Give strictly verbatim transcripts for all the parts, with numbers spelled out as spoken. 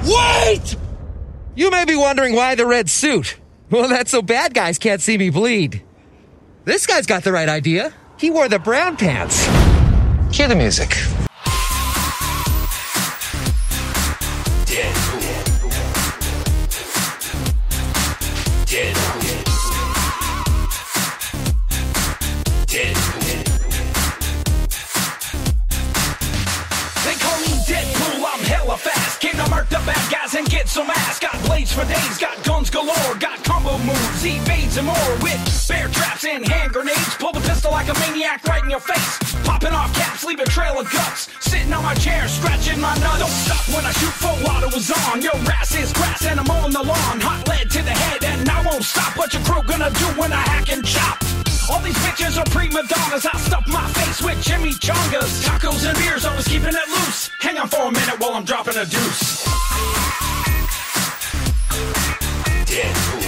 Wait! You may be wondering why the red suit. Well, that's so bad guys can't see me bleed. This guy's got the right idea. He wore the brown pants. Cue the music. Deadpool. Deadpool. Deadpool. They call me Deadpool, I'm hella fast. Came to murk the bad guys and get some ass. Got blades for days, got guns galore. Got combo moves, evades and more. With bear traps and hand grenades. Pull the pistol like a maniac right in your face. Popping off caps, leave a trail of guts. Sitting on my chair, scratching my nuts. Don't stop when I shoot, full auto is on. Your ass is grass and I'm on the lawn. Hot lead to the head and I won't stop. What your crew gonna do when I hack and chop? All these bitches are prima donnas. I stuff my face with chimichangas. Tacos and beers, always keeping it loose. Hang on for a minute while I'm dropping a deuce. Deadpool.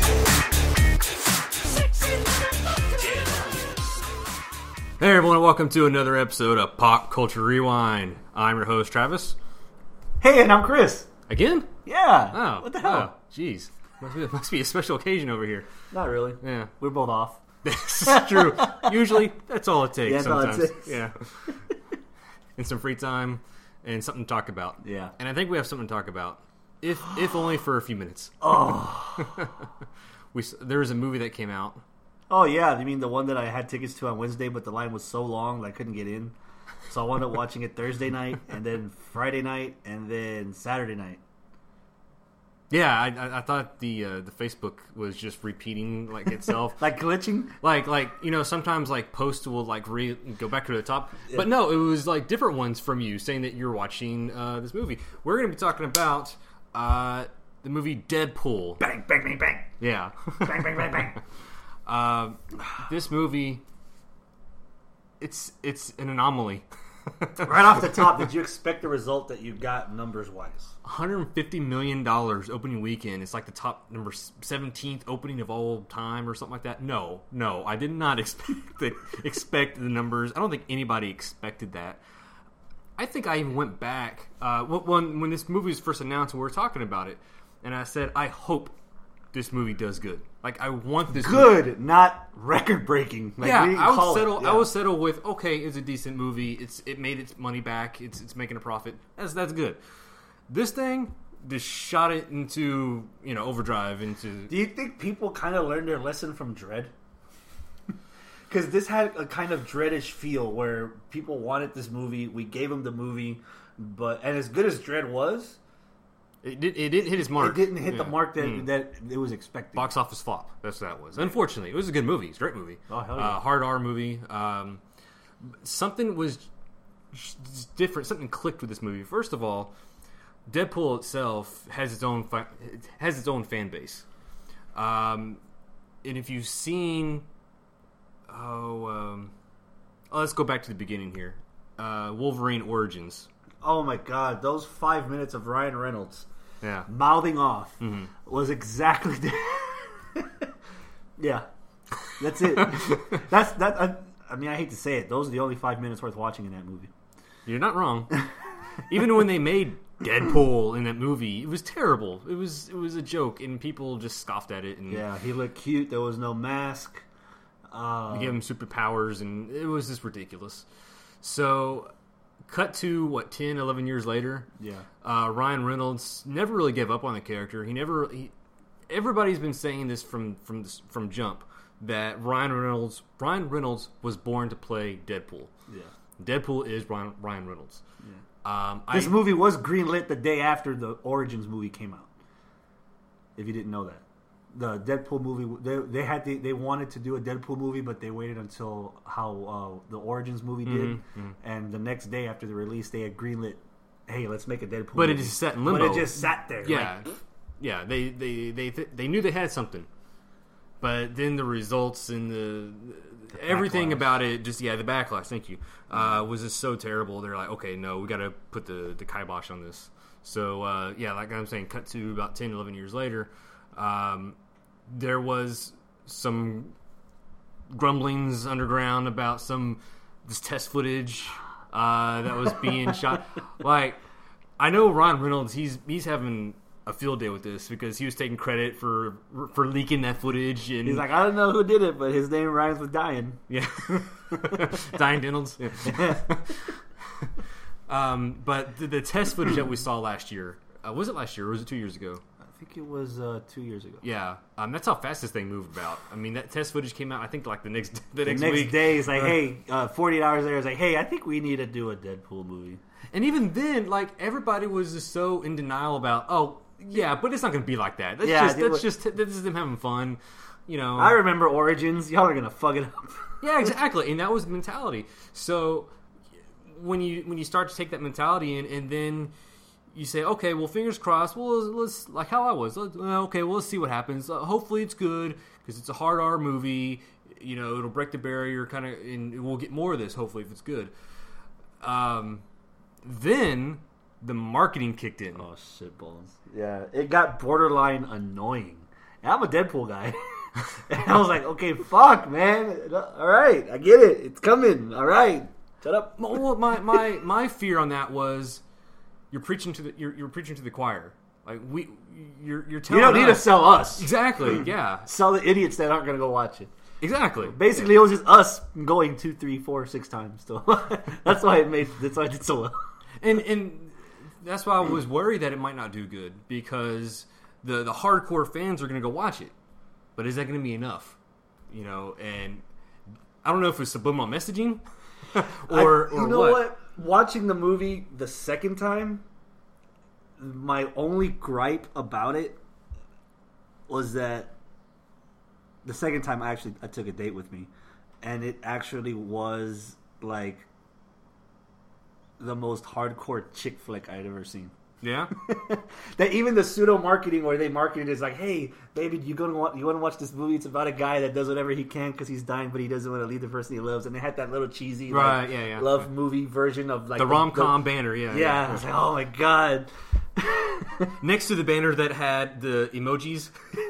Hey everyone, welcome to another episode of Pop Culture Rewind. I'm your host, Travis. Hey, and I'm Chris. Again? Yeah. Oh. What the hell? Oh, jeez. Must be, must be a special occasion over here. Not really. Yeah. We're both off. This is true. Usually, that's all it takes Yeah, that's all it sometimes. takes. Yeah. And some free time and something to talk about. Yeah. And I think we have something to talk about. If if only for a few minutes. Oh. we There was a movie that came out. Oh, yeah. You mean the one that I had tickets to on Wednesday, but the line was so long that I couldn't get in? So I wound up watching it Thursday night, and then Friday night, and then Saturday night. Yeah, I, I, I thought the uh, the Facebook was just repeating like itself, Like glitching? like like you know sometimes like posts will like re- go back to the top, yeah. But no, it was like different ones from you saying that you're watching uh, this movie. We're going to be talking about uh, the movie Deadpool. Bang, bang, bang, bang. Yeah, Bang, bang, bang, bang. uh, this movie, it's it's an anomaly. Right off the top, did you expect the result that you got numbers-wise? one hundred fifty million dollars opening weekend. It's like the top number seventeenth opening of all time or something like that. No, no, I did not expect the, expect the numbers. I don't think anybody expected that. I think I even went back uh, when when this movie was first announced and we were talking about it, and I said, I hope this movie does good. Like, I want this good, movie. not record-breaking. Like, yeah, we I call would settle. it. Yeah. I would settle with okay. It's a decent movie. It's it made its money back. It's it's making a profit. That's that's good. This thing just shot it into you know overdrive into. Do you think people kind of learned their lesson from Dread? Because this had a kind of Dreadish feel where people wanted this movie. We gave them the movie, but and as good as Dread was, It, did, it didn't hit his mark. it didn't hit Yeah. the mark that Mm. that it was expected. Box office flop. That's what that was. Unfortunately, it was a good movie. It's a great movie. Oh, hell yeah. Uh, hard R movie. Um, something was just different. Something clicked with this movie. First of all, Deadpool itself has its own fi- has its own fan base. Um, and if you've seen, oh, um, oh, let's go back to the beginning here. Uh, Wolverine Origins. Oh my god, those five minutes of Ryan Reynolds Yeah. mouthing off Mm-hmm. was exactly. The yeah, that's it. That's that. I, I mean, I hate to say it. Those are the only five minutes worth watching in that movie. You're not wrong. Even when they made Deadpool in that movie, it was terrible. It was it was a joke, and people just scoffed at it. And Yeah, he looked cute. There was no mask. Uh, gave him superpowers, and it was just ridiculous. So, cut to, what, ten, eleven years later? Yeah. Uh, Ryan Reynolds never really gave up on the character. He never... He, everybody's been saying this from from from jump, that Ryan Reynolds Ryan Reynolds was born to play Deadpool. Yeah. Deadpool is Ryan, Ryan Reynolds. Yeah. Um, This I, movie was greenlit the day after the Origins movie came out. If you didn't know that, the Deadpool movie they they had the, they wanted to do a Deadpool movie, but they waited until how uh, the Origins movie did, Mm-hmm, mm-hmm. and the next day after the release, they had greenlit. Hey, let's make a Deadpool. But it movie. just sat in limbo. But it just sat there. Yeah, like, yeah. They they they they knew they had something, but then the results and the, the everything backlash. about it, just yeah, the backlash. Thank you. Uh, was just so terrible. They're like, okay, no, we got to put the the kibosh on this. So uh, yeah, like I'm saying, cut to about ten, eleven years later, um, there was some grumblings underground about some this test footage uh, that was being shot. Like, I know Ryan Reynolds. He's he's having a field day with this because he was taking credit for for leaking that footage. And He's like, I don't know who did it, but his name rhymes with dying. yeah, Diane Reynolds. Yeah. um, but the, the test footage that we saw last year, uh, was it last year or was it two years ago? I think it was uh, two years ago. Yeah, um, that's how fast this thing moved about. I mean, that test footage came out, I think, like the next the The next, next week. day, it's like, Uh, hey, uh, forty-eight hours later, it's like, hey, I think we need to do a Deadpool movie. And even then, like, everybody was just so in denial about, oh, yeah, but it's not going to be like that. That's Yeah, just, it that's was- just, this is them having fun, you know. I remember Origins. Y'all are gonna fuck it up. Yeah, exactly, and that was the mentality. So when you when you start to take that mentality in, and then you say, okay, well, fingers crossed. Well, let's, let's like how I was. Let's, well, okay, well, let's see what happens. Uh, hopefully, it's good because it's a hard R movie. You know, it'll break the barrier, kind of, and we'll get more of this. Hopefully, if it's good. Um, then the marketing kicked in. Oh shit balls. Yeah, it got borderline annoying. And I'm a Deadpool guy. And I was like, okay, fuck, man. All right, I get it. It's coming. All right, shut up. Well, my, my, my fear on that was you're preaching to the you're, you're preaching to the choir. Like we, you're you're You telling don't need to us- sell us. exactly. Yeah, Sell the idiots that aren't gonna go watch it. exactly. Basically, it was just us going two, three, four, six times. Still, that's why it made. That's why it did so well. And and that's why I was worried that it might not do good because the the hardcore fans are going to go watch it, but is that going to be enough? You know, and I don't know if it's subliminal messaging or I, you or know what. what? Watching the movie the second time, my only gripe about it was that the second time I actually I took a date with me, and it actually was like the most hardcore chick flick I'd ever seen. Yeah, That even the pseudo marketing where they market it is like, hey, baby, you gonna want you want to watch this movie? It's about a guy that does whatever he can because he's dying, but he doesn't want to leave the person he loves. And they had that little cheesy like, Right, yeah, yeah. love movie version of like the rom com banner. Yeah, Yeah, I was like, oh my god. Next to the banner that had the emojis,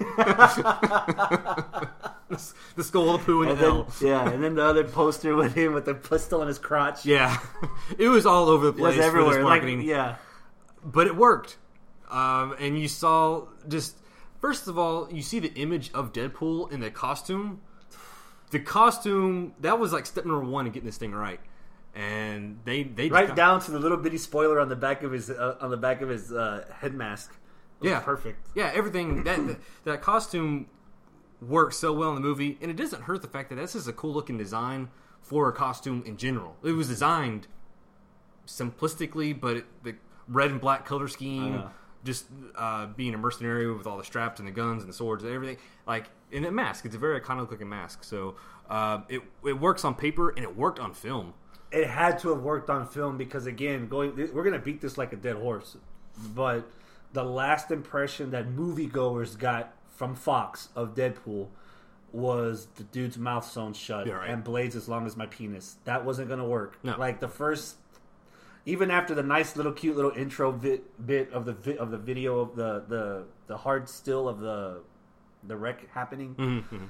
the skull, the poo, and, And the then, hell. yeah, and then the other poster with him with the pistol in his crotch. Yeah, it was all over the It was place. For everywhere. this Like, marketing. yeah. But it worked. Um, and you saw just first of all, you see the image of Deadpool in the costume. The costume that was like step number one in getting this thing right. And they they just Right got- down to the little bitty spoiler on the back of his uh, on the back of his uh, head mask. It was Yeah, perfect. Yeah, everything that that, that costume works so well in the movie, and it doesn't hurt the fact that this is a cool looking design for a costume in general. It was designed simplistically, but it, the red and black color scheme, know. just uh, being a mercenary with all the straps and the guns and the swords and everything, like in a mask. It's a very iconic looking mask, so uh, it it works on paper and it worked on film. It had to have worked on film because again, going we're gonna beat this like a dead horse, but the last impression that moviegoers got from Fox of Deadpool was the dude's mouth sewn shut Yeah, right. and blades as long as my penis. That wasn't gonna work. No. Like the first, even after the nice little cute little intro bit bit of the vi- of the video of the the the hard still of the the wreck happening. Mm-hmm.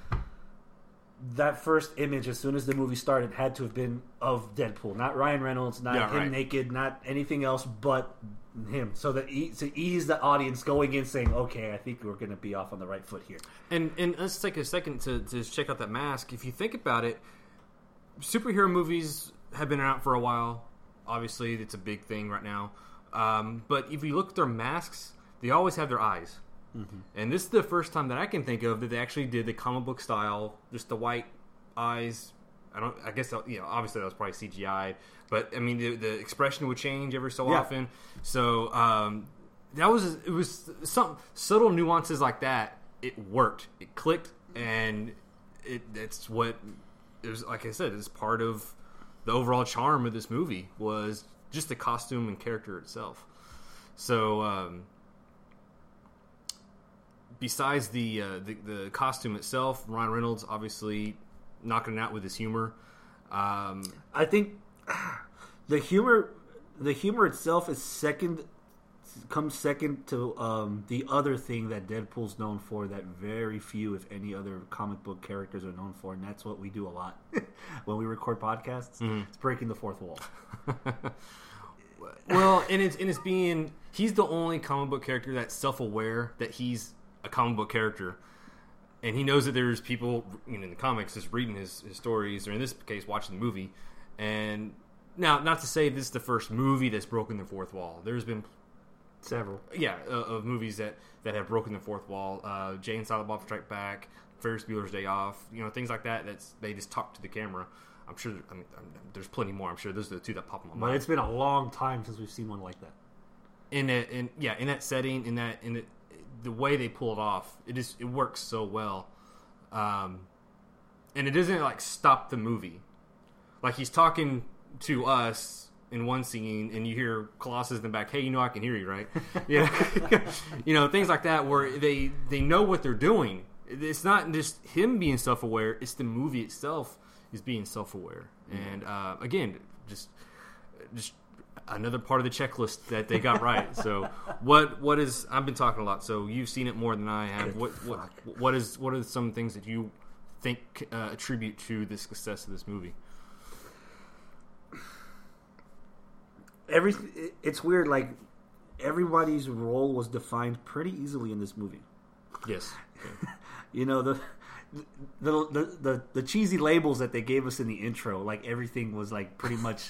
That first image, as soon as the movie started, had to have been of Deadpool, not Ryan Reynolds, not Yeah, him right. naked, not anything else but him. So that e- to ease the audience going in, saying, "Okay, I think we're going to be off on the right foot here." And and let's take a second to, to check out that mask. If you think about it, superhero movies have been out for a while. Obviously, it's a big thing right now. Um, but if you look at their masks, they always have their eyes. Mm-hmm. And this is the first time that I can think of that they actually did the comic book style, just the white eyes. I don't. I guess you know. Obviously, that was probably C G I, but I mean, the, the expression would change every so Yeah. often. So um, that was it. Was some subtle nuances like that. It worked. It clicked, and it. That's what it was. Like I said, it's part of the overall charm of this movie was just the costume and character itself. So. Um, Besides the, uh, the the costume itself, Ryan Reynolds obviously knocking it out with his humor. Um, I think the humor, the humor itself is second, comes second to um, the other thing that Deadpool's known for that very few, if any, other comic book characters are known for, and that's what we do a lot when we record podcasts. Mm-hmm. It's breaking the fourth wall. Well, and it's and it's being he's the only comic book character that's self-aware that he's a comic book character, and he knows that there's people, you know, in the comics just reading his, his stories, or in this case, watching the movie. And now, not to say this is the first movie that's broken the fourth wall. There's been several, yeah, uh, of movies that, that have broken the fourth wall. Uh, Jay and Silent Bob Strike Back, Ferris Bueller's Day Off, you know, things like that. That's they just talk to the camera. I'm sure. I mean, I'm, there's plenty more. I'm sure those are the two that pop in my mind. But it's been a long time since we've seen one like that. In that, in yeah, in that setting, in that, in the, the way they pull it off, it just it works so well, um, and it doesn't like stop the movie. Like he's talking to us in one scene, and you hear Colossus in the back. Hey, you know I can hear you, right? Yeah, you know things like that where they they know what they're doing. It's not just him being self-aware; it's the movie itself is being self-aware. Mm-hmm. And uh, again, just just another part of the checklist that they got right. So what what is I've been talking a lot. So you've seen it more than I have. What what what is what are some things that you think uh, attribute to the success of this movie? Every it's weird. Like everybody's role was defined pretty easily in this movie. Yes. Yeah. You know the. The, the the the cheesy labels that they gave us in the intro, like everything was like pretty much,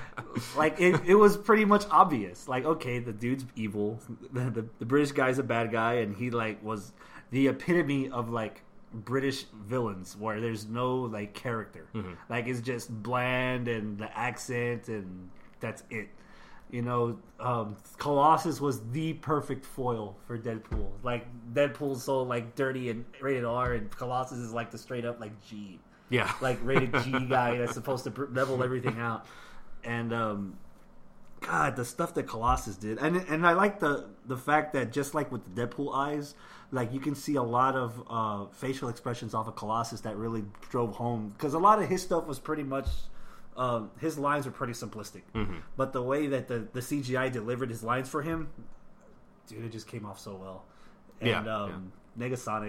like it, it was pretty much obvious. Like, okay, the dude's evil, the, the the British guy's a bad guy, and he like was the epitome of like British villains, where there's no like character, mm-hmm. like it's just bland and the accent, and that's it. You know, um, Colossus was the perfect foil for Deadpool. Like Deadpool's so like dirty and rated R, and Colossus is like the straight up like G, yeah, like rated G guy that's supposed to level everything out. And um, God, the stuff that Colossus did, and and I like the the fact that just like with the Deadpool eyes, like you can see a lot of uh, facial expressions off of Colossus that really drove home, because a lot of his stuff was pretty much. Um, his lines were pretty simplistic, mm-hmm. but the way that the, the C G I delivered his lines for him, dude, it just came off so well. And yeah, um, yeah. Negasonic,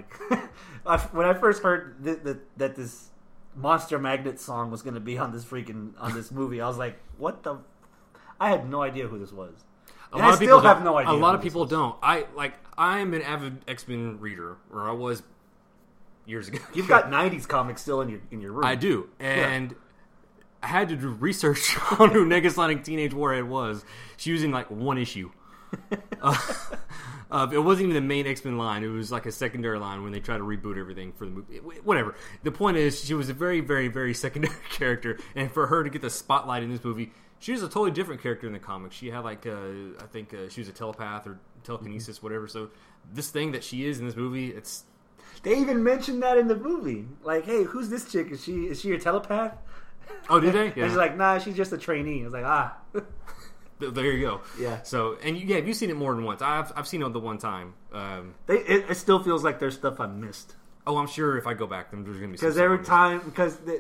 when I first heard th- th- that this Monster Magnet song was going to be on this freaking on this movie, I was like, "What the?" I had no idea who this was. A and lot I of people still have no idea. A lot of people don't. I like. I'm an avid X-Men reader, or I was years ago. You've got nineties comics still in your in your room. I do, and. Yeah. I had to do research on who Negasonic Teenage Warhead was. She was in like one issue. uh, uh, it wasn't even the main X-Men line. It was like a secondary line when they tried to reboot everything for the movie. Whatever. The point is, she was a very, very, very secondary character, and for her to get the spotlight in this movie, she was a totally different character in the comics. She had like, uh, I think uh, she was a telepath or telekinesis, whatever. So this thing that she is in this movie, it's. They even mentioned that in the movie. Like, hey, who's this chick? Is she is she a telepath? Oh, did they? Yeah. And she's like, nah, she's just a trainee. I was like, ah. There you go. Yeah. So, and you, yeah, you've seen it more than once. I've I've seen it the one time. Um, they, it, it still feels like there's stuff I missed. Oh, I'm sure if I go back, then there's going to be some because every time because the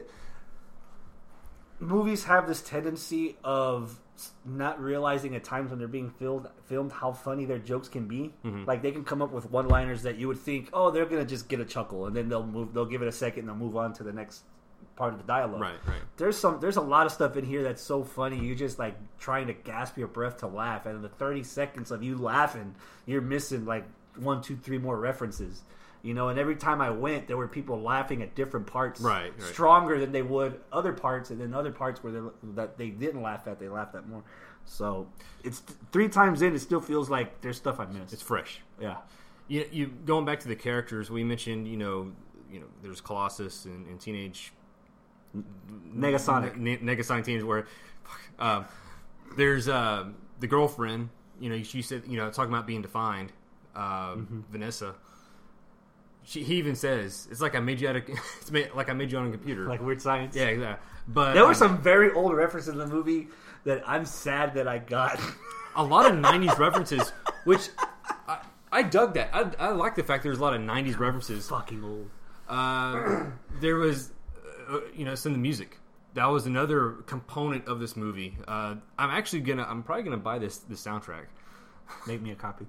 movies have this tendency of not realizing at times when they're being filmed filmed how funny their jokes can be. Mm-hmm. Like they can come up with one-liners that you would think, oh, they're going to just get a chuckle, and then they'll move. They'll give it a second, and they'll move on to the next part of the dialogue. Right, right. There's some there's a lot of stuff in here that's so funny. You're just like trying to gasp your breath to laugh, and in the thirty seconds of you laughing, you're missing like one, two, three more references. You know, and every time I went, there were people laughing at different parts, right, right. stronger than they would other parts, and then other parts where they, that they didn't laugh at, they laughed at more. So it's three times in, it still feels like there's stuff I missed. It's fresh. Yeah. You, you going back to the characters, we mentioned, you know, you know, there's Colossus and, and Teenage. Negasonic. Ne- Negasonic Teenage Warhead. Uh, there's uh, the girlfriend. You know, she said, you know, talking about being defined. Uh, mm-hmm. Vanessa. She, he even says it's like I made you out of. It's made, like I made you on a computer. Like Weird Science. Yeah, exactly. But there were um, some very old references in the movie that I'm sad that I got. A lot of nineties references, which I, I dug that. I, I like the fact there's a lot of nineties references. Fucking old. Uh, there was. Uh, you know, some of the music. That was another component of this movie. Uh, I'm actually gonna. I'm probably gonna buy this this soundtrack. Make me a copy.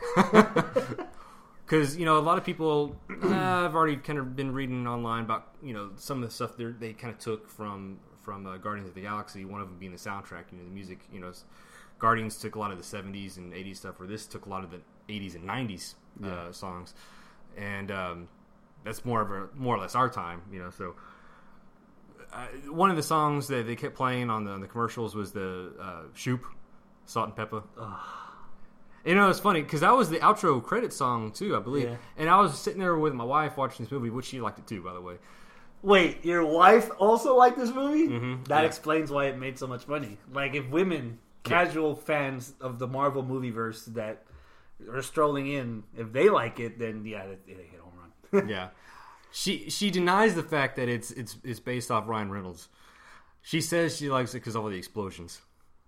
Because you know, a lot of people. Uh, I've already kind of been reading online about you know some of the stuff they kind of took from from uh, Guardians of the Galaxy. One of them being the soundtrack. You know, the music. You know, Guardians took a lot of the seventies and eighties stuff, where this took a lot of the eighties and nineties uh, Yeah. songs, and um, that's more of a more or less our time, you know. So uh, one of the songs that they kept playing on the, on the commercials was the uh, Shoop, Salt and Pepper. You know, it's funny because that was the outro credit song too, I believe. Yeah. And I was sitting there with my wife watching this movie, which she liked it too, by the way. Wait, your wife also liked this movie? Mhm, That yeah. explains why it made so much money. Like, if women, casual fans of the Marvel movieverse that are strolling in, if they like it, then yeah, they, they hit home run. Yeah, she she denies the fact that it's it's it's based off Ryan Reynolds. She says she likes it because of all the explosions.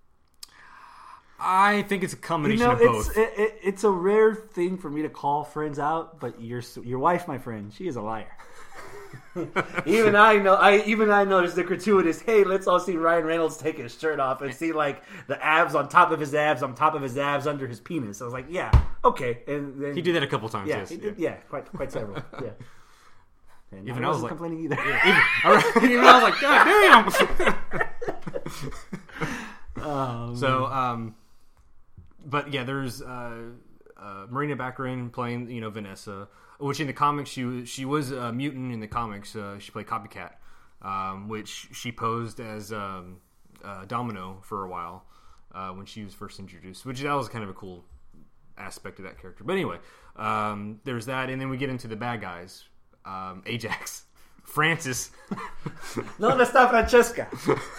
I think it's a You combination know, of it's both. it, it, it's a rare thing for me to call friends out, but your your wife, my friend, she is a liar. even I know. I even I noticed the gratuitous. Hey, let's all see Ryan Reynolds take his shirt off and see like the abs on top of his abs on top of his abs under his penis. I was like, yeah, okay. And then He did that a couple times. Yeah, yes, he did, yeah, quite quite several. Yeah. And Even I I was wasn't like- complaining either. Even, all right, even I was like, God damn. Um, So, um, but yeah, there's uh, uh, Marina Baccarin playing, you know, Vanessa, which in the comics she was she was a mutant in the comics. Uh, she played Copycat, um, which she posed as um, uh, Domino for a while uh, when she was first introduced. Which that was kind of a cool aspect of that character. But anyway, um, there's that, and then we get into the bad guys. Um, Ajax, Francis. no, that's not Francesca.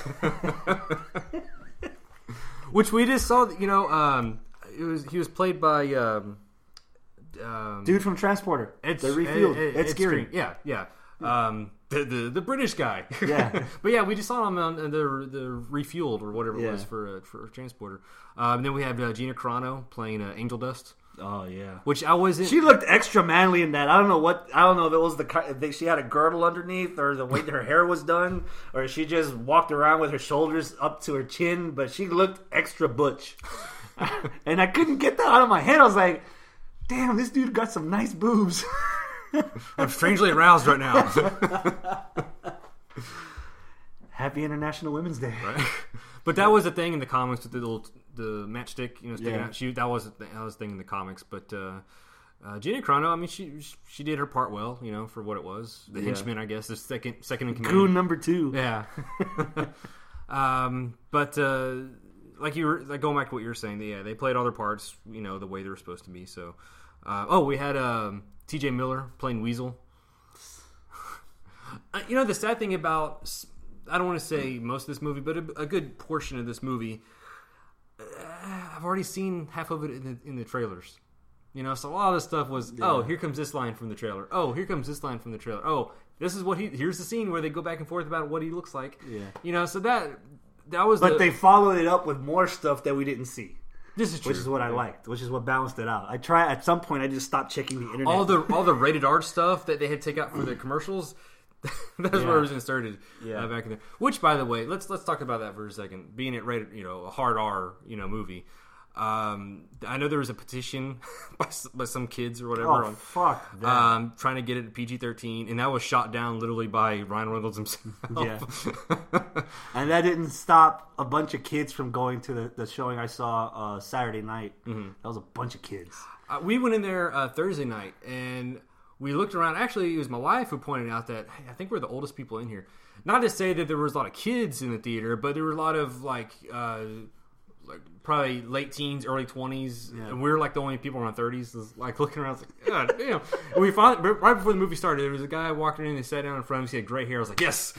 Which we just saw, you know, um, it was he was played by um, um, Dude from Transporter. Ed, the refueled. Ed, Ed, Ed Ed Skiri. Skiri. Yeah, yeah. Um, the, the the British guy. Yeah. But yeah, we just saw him on the the refueled or whatever it Yeah. was for uh, for Transporter. Um, then we have uh, Gina Carano playing uh, Angel Dust, Oh yeah. which I wasn't. She looked extra manly in that. I don't know what. I don't know if it was the ki- if she had a girdle underneath, or the way that her hair was done, or she just walked around with her shoulders up to her chin. But she looked extra butch, and I couldn't get that out of my head. I was like, "Damn, this dude got some nice boobs." I'm strangely aroused right now. Happy International Women's Day. Right? But that was a thing in the comics with the little the matchstick, you know, sticking Yeah. out. She that was a thing, that was a thing in the comics. But uh, uh, Gina Carano, I mean, she she did her part well, you know, for what it was. The Yeah. henchman, I guess, the second second in command. Goon number two. Yeah. um, but uh, like you were like going back to what you were saying, yeah, they played all their parts, you know, the way they were supposed to be. So, uh, oh, we had um, T J Miller playing Weasel. Uh, you know, the sad thing about s- I don't want to say most of this movie, but a, a good portion of this movie, uh, I've already seen half of it in the, in the trailers. You know, so a lot of this stuff was, oh, here comes this line from the trailer. Oh, here comes this line from the trailer. Oh, this is what he. Here's the scene where they go back and forth about what he looks like. Yeah. You know, so that that was. But the, they followed it up with more stuff that we didn't see, This is true. which is what I liked, which is what balanced it out. I try at some point I just stopped checking the internet. all the all the rated R stuff that they had taken out for the commercials. That's Yeah. where it was inserted Yeah. uh, back in there. Which, by the way, let's let's talk about that for a second. Being it rated, you know, a hard R, you know, movie. Um, I know there was a petition by, s- by some kids or whatever Oh on, fuck! That. um, trying to get it to P G thirteen, and that was shot down literally by Ryan Reynolds himself. Yeah. And that didn't stop a bunch of kids from going to the, the showing I saw uh, Saturday night. Mm-hmm. That was a bunch of kids. Uh, we went in there uh, Thursday night, and we looked around. Actually, it was my wife who pointed out that hey, I think we're the oldest people in here. Not to say that there was a lot of kids in the theater, but there were a lot of like, uh, like probably late teens, early twenties, Yeah. and we were like the only people around thirties. Like looking around, I was like, God damn! And we finally, right before the movie started, there was a guy walking in and sat down in front of us. He had gray hair. I was like, yes,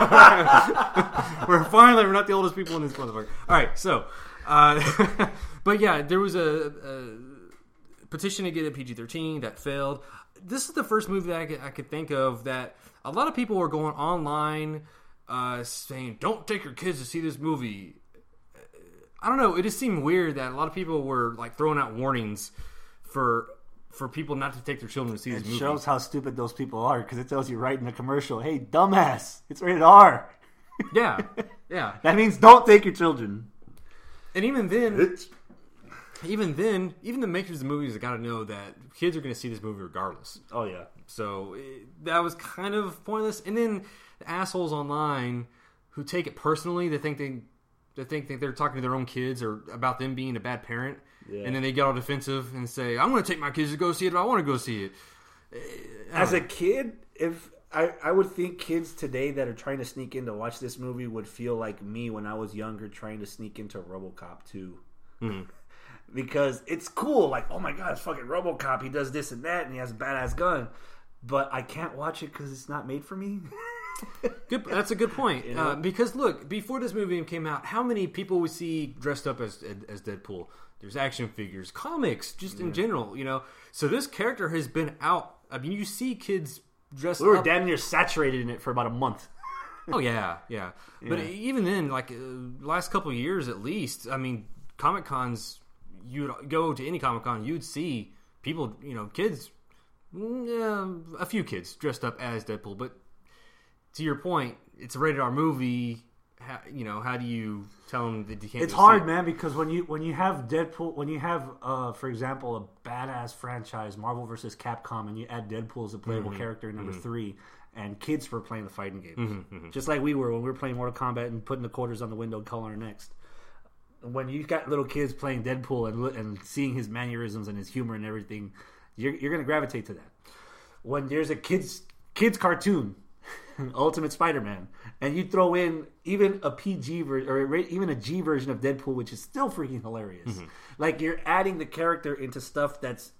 we're finally we're not the oldest people in this motherfucker. All right, so, uh, but yeah, there was a. a petition to get a P G thirteen that failed. This is the first movie that I could, I could think of that a lot of people were going online uh, saying, "Don't take your kids to see this movie." I don't know. It just seemed weird that a lot of people were like throwing out warnings for for people not to take their children to see It this movie. shows how stupid those people are because it tells you right in the commercial, "Hey, dumbass, it's rated R." Yeah, yeah. That means don't take your children. And even then, even then, even the makers of the movies have got to know that kids are going to see this movie regardless. Oh yeah. So it, that was kind of pointless. And then the assholes online who take it personally, they think they They think that they're talking to their own kids or about them being a bad parent. Yeah. And then they get all defensive and say, I'm going to take my kids to go see it if I want to go see it. As a kid, if I, I would think kids today that are trying to sneak in to watch this movie would feel like me when I was younger trying to sneak into RoboCop two. Mm-hmm. Because it's cool. Like, oh my god, it's fucking RoboCop. He does this and that and he has a badass gun. But I can't watch it because it's not made for me. Good, that's a good point. You know? uh, because look, before this movie came out, how many people we see dressed up as as Deadpool? There's action figures, comics, just yeah. in general, you know. So this character has been out. I mean, you see kids dressed up. We were up. damn near saturated in it for about a month. oh yeah, yeah. yeah. But even then, like uh, last couple of years at least, I mean, Comic Cons. You'd go to any Comic Con, you'd see people, you know, kids, yeah, a few kids dressed up as Deadpool, but. To your point, it's a rated R movie. How, you know, how do you tell them that you can't? It's hard, man, because when you when you have Deadpool, when you have, uh, for example, a badass franchise, Marvel versus Capcom, and you add Deadpool as a playable mm-hmm. character in number mm-hmm. three, and kids were playing the fighting games, mm-hmm. Mm-hmm. just like we were when we were playing Mortal Kombat and putting the quarters on the window, and calling our next. When you got little kids playing Deadpool and and seeing his mannerisms and his humor and everything, you're you're gonna gravitate to that. When there's a kids kids cartoon. Ultimate Spider-Man, and you throw in even a P G version or even a G version of Deadpool, which is still freaking hilarious. Mm-hmm. Like you're adding the character into stuff that's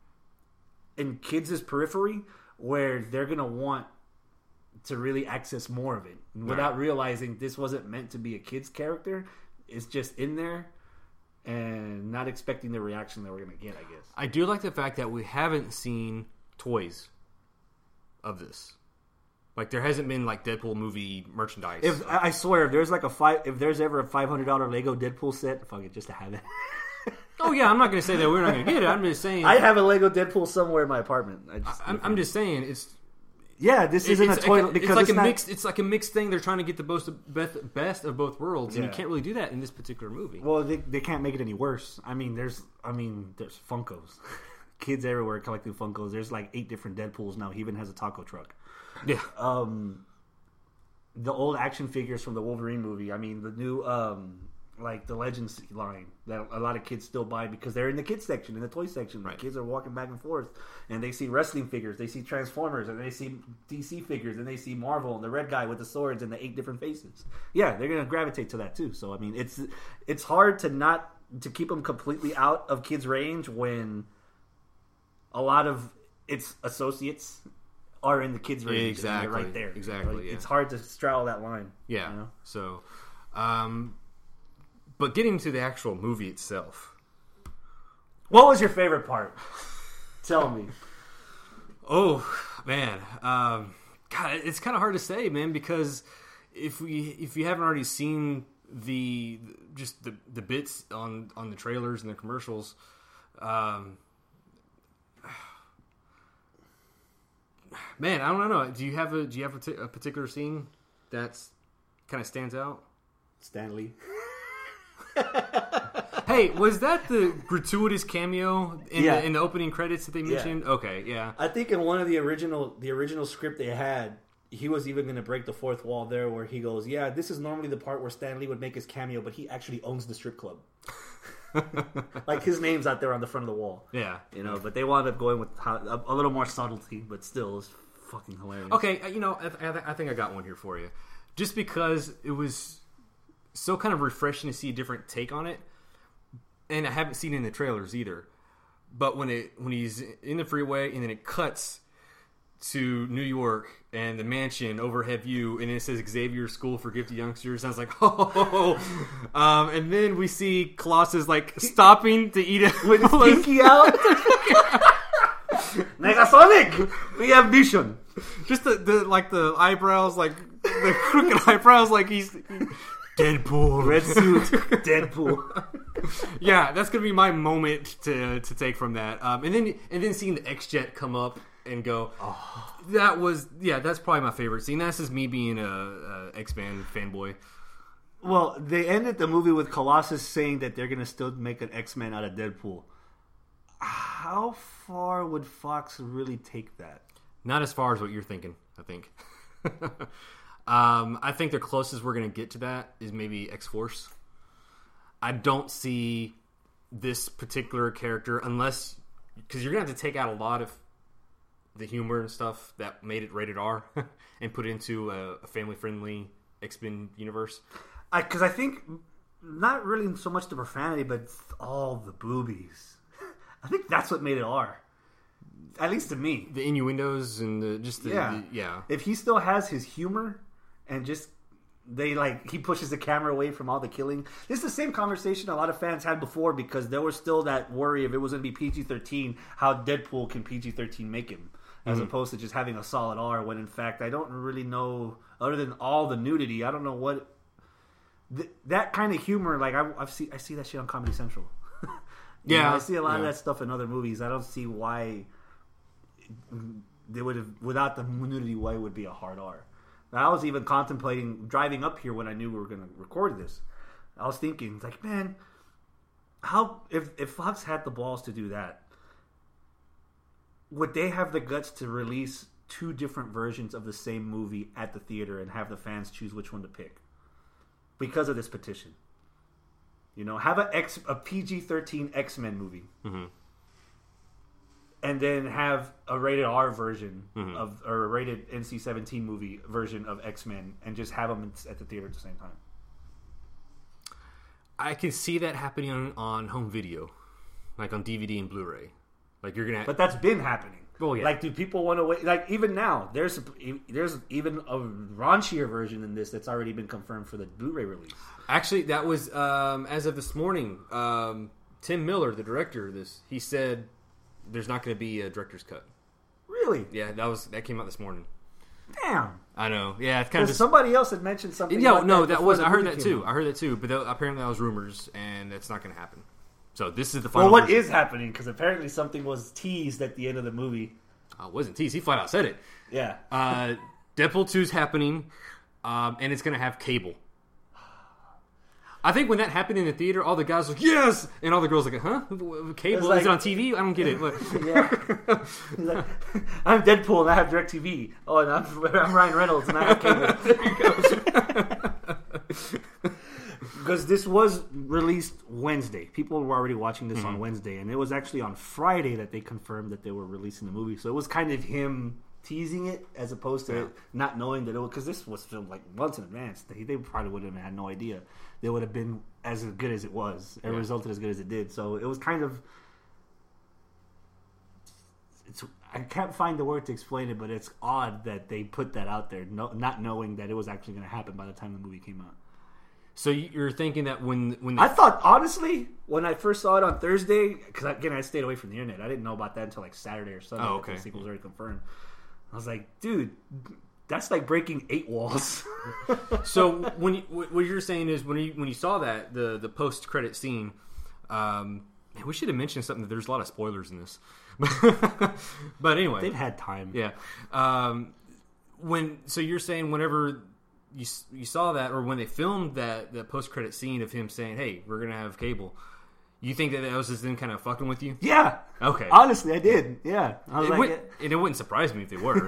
in kids' periphery, where they're gonna want to really access more of it without right. realizing this wasn't meant to be a kid's character. It's just in there, and not expecting the reaction that we're gonna get. I guess I do like the fact that we haven't seen toys of this. Like there hasn't been like Deadpool movie merchandise. If I swear, if there's like a five, if there's ever a five hundred dollar Lego Deadpool set, fuck it, just to have it. oh yeah, I'm not gonna say that we're not gonna get it. I'm just saying I have a Lego Deadpool somewhere in my apartment. I just I'm, I'm just saying it's yeah. This isn't a toy like, because it's like it's a not, mixed. It's like a mixed thing. They're trying to get the best best of both worlds, and yeah. you can't really do that in this particular movie. Well, they they can't make it any worse. I mean, there's I mean there's Funkos. Kids everywhere collecting Funkos. There's like eight different Deadpools now. He even has a taco truck. Yeah. Um. The old action figures from the Wolverine movie. I mean, the new, um, like the Legends line that a lot of kids still buy because they're in the kids section, in the toy section. Right. The kids are walking back and forth, and they see wrestling figures, they see Transformers, and they see D C figures, and they see Marvel and the red guy with the swords and the eight different faces. Yeah, they're gonna gravitate to that too. So I mean, it's it's hard to not to keep them completely out of kids' range when a lot of its associates are in the kids' range. Exactly. And they're right there. Exactly. Like, yeah. It's hard to straddle that line. Yeah. You know? So, um, but getting to the actual movie itself. What was your favorite part? Tell me. Oh, man. Um, God, it's kind of hard to say, man, because if we if you haven't already seen the just the the bits on on the trailers and the commercials, um. Man, I don't know. Do you have a do you have a, t- a particular scene that's kind of stands out? Stanley. Hey, was that the gratuitous cameo in, yeah. the, in the opening credits that they mentioned? Yeah. Okay, yeah. I think in one of the original the original script they had, he was even going to break the fourth wall there, where he goes, "Yeah, this is normally the part where Stanley would make his cameo, but he actually owns the strip club." Like his name's out there on the front of the wall. Yeah, you know. But they wound up going with how, a, a little more subtlety, but still, it's fucking hilarious. Okay, you know, I, th- I think I got one here for you, just because it was so kind of refreshing to see a different take on it, and I haven't seen it in the trailers either. But when it when he's in the freeway and then it cuts to New York and the mansion overhead view, and it says Xavier School for Gifted Youngsters. And I was like, oh, um, and then we see Colossus like stopping to eat it with his pinky out. Negasonic, we have vision. Just the, the like the eyebrows, like the crooked eyebrows, like he's Deadpool, red suit, Deadpool. Yeah, that's gonna be my moment to to take from that. Um, and then and then seeing the X-Jet come up and go, oh. That was, yeah, that's probably my favorite scene. That's just me being a, a X-Men fanboy. Well, they ended the movie with Colossus saying that they're going to still make an X-Men out of Deadpool. How far would Fox really take that? Not as far as what you're thinking, I think. um, I think the closest we're going to get to that is maybe X-Force. I don't see this particular character unless because you're gonna have to take out a lot of the humor and stuff that made it rated R and put it into a, a family-friendly X-Men universe. Because I, I think not really so much the profanity, but all the boobies. I think that's what made it R. At least to me. The innuendos and the just the yeah. the, yeah. If he still has his humor and just they like he pushes the camera away from all the killing. This is the same conversation a lot of fans had before because there was still that worry if it was going to be P G thirteen, how Deadpool can P G thirteen make him as mm-hmm. opposed to just having a solid R. When in fact I don't really know other than all the nudity. I don't know what th- that kind of humor. Like I, I've see I see that shit on Comedy Central. yeah, know, I see a lot yeah. of that stuff in other movies. I don't see why they would have without the nudity. Why it would be a hard R. I was even contemplating driving up here when I knew we were going to record this. I was thinking, like, man, how if if Fox had the balls to do that, would they have the guts to release two different versions of the same movie at the theater and have the fans choose which one to pick because of this petition? You know, have a X a P G thirteen X-Men movie. Mm-hmm. And then have a rated R version mm-hmm. of, or a rated N C seventeen movie version of X-Men, and just have them at the theater at the same time. I can see that happening on, on home video, like on D V D and Blu-ray. Like you're gonna, but that's been happening. Oh yeah. Like, do people want to wait? Like even now, there's there's even a raunchier version than this that's already been confirmed for the Blu-ray release. Actually, that was um, as of this morning. Um, Tim Miller, the director of this, he said. There's not going to be a director's cut. Really? Yeah, that was that came out this morning. Damn. I know. Yeah, it's kind of just, somebody else had mentioned something. Yeah, like no, that, that was I heard that out. too. I heard that too, but that, apparently that was rumors, and that's not going to happen. So this is the final. Well, what version. is happening? Because apparently something was teased at the end of the movie. Uh, it wasn't teased. He flat out said it. Yeah. Uh, Deadpool two is happening, um, and it's going to have Cable. I think when that happened in the theater, all the guys were like, yes! And all the girls were like, huh? Cable? Like, is it on T V? I don't get it. Yeah. He's like, I'm Deadpool and I have DirecTV. Oh, and I'm, I'm Ryan Reynolds and I have Cable. There you go. Because this was released Wednesday. People were already watching this mm-hmm. on Wednesday. And it was actually on Friday that they confirmed that they were releasing the movie. So it was kind of him teasing it as opposed to yeah. not knowing that it was... Because this was filmed like months in advance. They, they probably would have had no idea. They would have been as good as it was. It yeah. resulted as good as it did. So it was kind of... It's, I can't find the word to explain it, but it's odd that they put that out there, no, not knowing that it was actually going to happen by the time the movie came out. So you're thinking that when... when they... I thought, honestly, when I first saw it on Thursday, because again, I stayed away from the internet. I didn't know about that until like Saturday or Sunday. Oh, okay. The sequel was already confirmed. I was like, dude... That's like breaking eight walls. So when you, what you're saying is when you when you saw that the the post credit scene, um, man, we should have mentioned something. That there's a lot of spoilers in this, but anyway, they've had time. Yeah. Um, when so you're saying whenever you you saw that or when they filmed that the post credit scene of him saying, "Hey, we're gonna have Cable." You think that that was just them kind of fucking with you? Yeah. Okay. Honestly, I did. Yeah. I was it like, would, it, and it wouldn't surprise me if they were.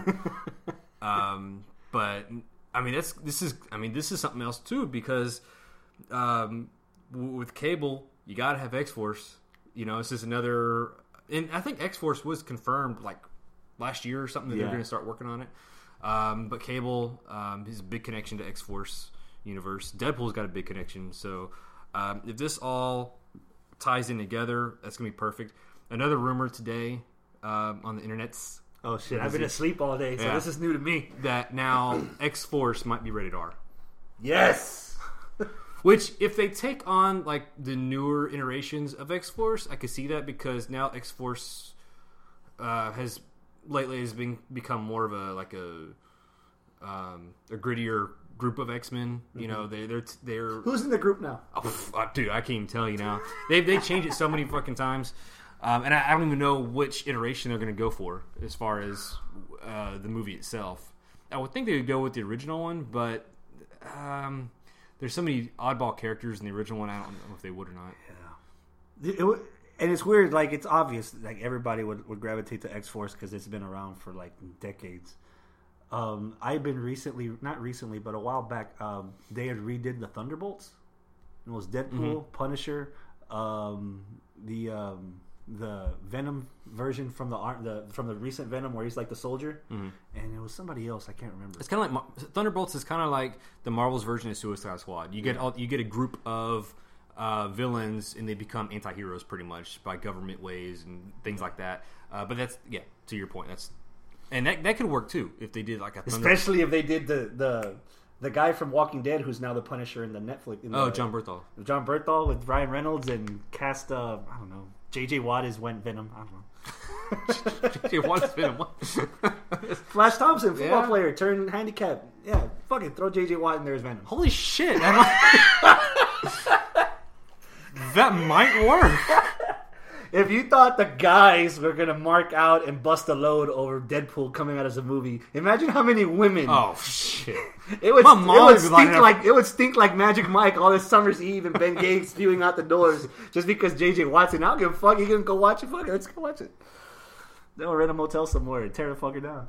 Um, but I mean, that's, this is, I mean, this is something else too, because, um, w- with Cable, you gotta have X-Force, you know, this is another, and I think X-Force was confirmed like last year or something that yeah. they're going to start working on it. Um, but Cable, um, has a big connection to X-Force universe. Deadpool's got a big connection. So, um, if this all ties in together, that's going to be perfect. Another rumor today, um, on the internet's, oh shit! I've been asleep all day, so yeah. this is new to me. That now X-Force might be rated R. Yes. Which, if they take on like the newer iterations of X-Force, I could see that because now X-Force uh, has lately has been become more of a like a um, a grittier group of X-Men. You mm-hmm. know, they they're they're who's in the group now? Oh, dude, I can't even tell you now. They they changed it so many fucking times. Um, and I, I don't even know which iteration they're going to go for as far as uh, the movie itself. I would think they would go with the original one, but um, there's so many oddball characters in the original one. I don't know if they would or not. Yeah, it, it, and it's weird. Like it's obvious. Like everybody would, would gravitate to X-Force because it's been around for like decades. Um, I've been recently, not recently, but a while back. Um, they had redid the Thunderbolts. It was Deadpool, mm-hmm. Punisher, um, the um, the Venom version from the art, the from the recent Venom where he's like the soldier, mm-hmm. and it was somebody else I can't remember. It's kind of like Thunderbolts is kind of like the Marvel's version of Suicide Squad. You get all, you get a group of uh, villains and they become anti-heroes pretty much by government ways and things like that. Uh, but that's yeah, to your point. That's and that that could work too if they did like a Thunder- especially if they did the the. The guy from Walking Dead, who's now the Punisher in the Netflix. In the, oh, John Berthal. John Berthal with Ryan Reynolds and cast, uh, I don't know, J J Watt is Went Venom. I don't know. J J Watt is Venom. Flash Thompson, football yeah. player, turned handicap. Yeah, fucking throw J J Watt in there as Venom. Holy shit. That might work. If you thought the guys were going to mark out and bust a load over Deadpool coming out as a movie, imagine how many women. Oh, shit. It would, it would stink like it would stink like Magic Mike all this Summer's Eve and Ben Gates spewing out the doors just because J J Watson. I don't give a fuck. You can go watch it. Fuck it. Let's go watch it. They'll rent a motel somewhere and tear the fucker down.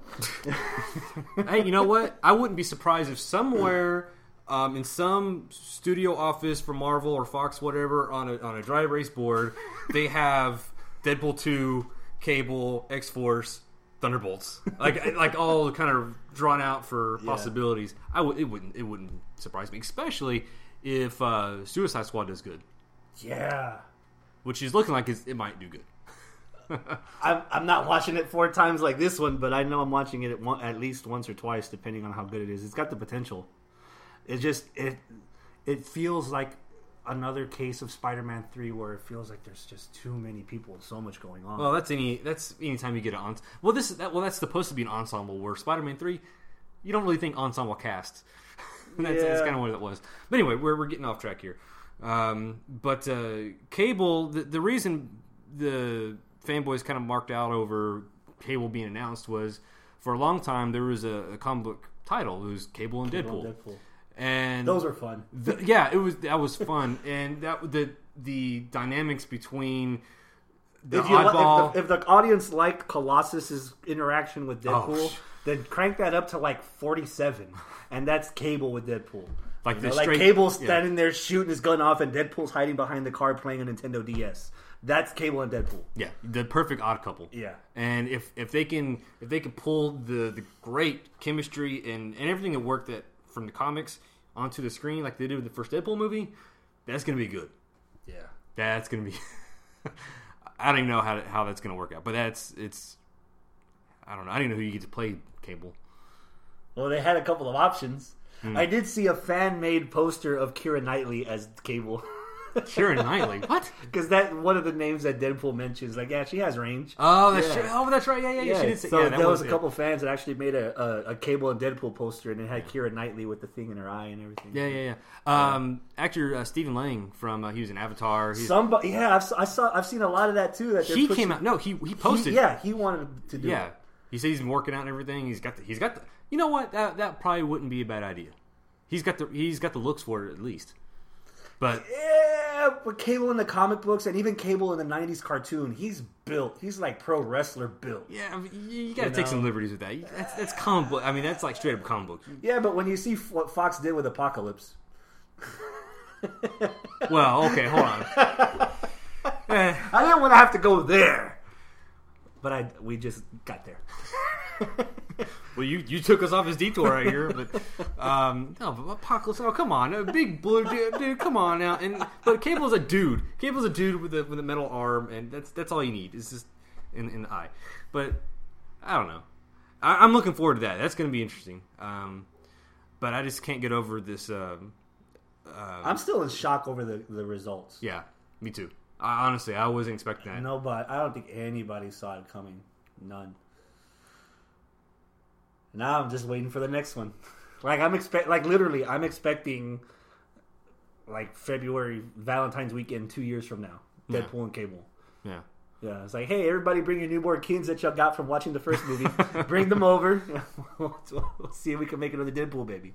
Hey, you know what? I wouldn't be surprised if somewhere um, in some studio office for Marvel or Fox, whatever, on a on a dry erase board, they have Deadpool two, Cable, X-Force, Thunderbolts, like like all kind of drawn out for yeah. possibilities. I w- it wouldn't it wouldn't surprise me, especially if uh, Suicide Squad does good. Yeah, which is looking like it's, it might do good. I'm, I'm not watching it four times like this one, but I know I'm watching it at, one, at least once or twice, depending on how good it is. It's got the potential. It just it it feels like another case of Spider-Man three where it feels like there's just too many people and so much going on. Well, that's any that's any time you get an ensemble. Well, this that well that's supposed to be an ensemble. Where Spider-Man three, you don't really think ensemble cast. that's, yeah. that's kind of what it was. But anyway, we're we're getting off track here. Um, but uh, Cable, the, the reason the fanboys kind of marked out over Cable being announced was for a long time there was a, a comic book title. It was Cable and Cable Deadpool. and Deadpool. And those are fun. The, yeah, it was that was fun, and that the the dynamics between the if you, oddball. If the, if the audience liked Colossus's interaction with Deadpool, oh, then crank that up to like forty-seven, and that's Cable with Deadpool. Like you the know, straight, like Cable's standing yeah. there shooting his gun off, and Deadpool's hiding behind the car playing a Nintendo D S. That's Cable and Deadpool. Yeah, the perfect odd couple. Yeah, and if if they can if they can pull the, the great chemistry and, and everything that worked that from the comics onto the screen like they did with the first Deadpool movie, that's gonna be good. Yeah, that's gonna be. I don't even know how to, how that's gonna work out, but that's it's. I don't know. I don't even know who you get to play Cable. Well, they had a couple of options. Mm. I did see a fan-made poster of Keira Knightley as Cable. Keira Knightley? What? Because that one of the names that Deadpool mentions, like, yeah, she has range. Oh, that's yeah. true. Oh, that's right. Yeah, yeah, yeah. yeah. She did say, so yeah, there was, was a couple fans that actually made a, a, a Cable and Deadpool poster, and it had Keira Knightley with the thing in her eye and everything. Yeah, yeah, yeah. Um, actor uh, Stephen Lang from uh, he was in Avatar. He's, Somebody, yeah, I've, I saw. I've seen a lot of that too. That he pushing, came out. No, he he posted. He, yeah, he wanted to do. Yeah, it. He said he's been working out and everything. He's got the. He's got the. You know what? That that probably wouldn't be a bad idea. He's got the. He's got the looks for it at least. But yeah, but Cable in the comic books and even Cable in the nineties cartoon, he's built. He's like pro wrestler built. Yeah, I mean, you, you got to you take know? some liberties with that. That's, that's comic book. I mean, that's like straight up comic book. Yeah, but when you see what Fox did with Apocalypse. Well, okay, hold on. eh. I didn't want to have to go there, but I we just got there. Well, you, you took us off his detour right here, but um, no, but Apocalypse. Oh, come on, a big blue dude, dude. Come on now, and but Cable's a dude. Cable's a dude with a with a metal arm, and that's that's all you need. It's just in in the eye. But I don't know. I, I'm looking forward to that. That's going to be interesting. Um, but I just can't get over this. Um, uh, I'm still in shock over the, the results. Yeah, me too. I, honestly, I wasn't expecting that. No, but I don't think anybody saw it coming. None. Now I'm just waiting for the next one. Like I'm expect, like literally, I'm expecting like February Valentine's weekend two years from now. Deadpool yeah. and Cable. Yeah, yeah. It's like, hey, everybody, bring your newborn kids that y'all got from watching the first movie. Bring them over. we'll, we'll see if we can make another Deadpool baby.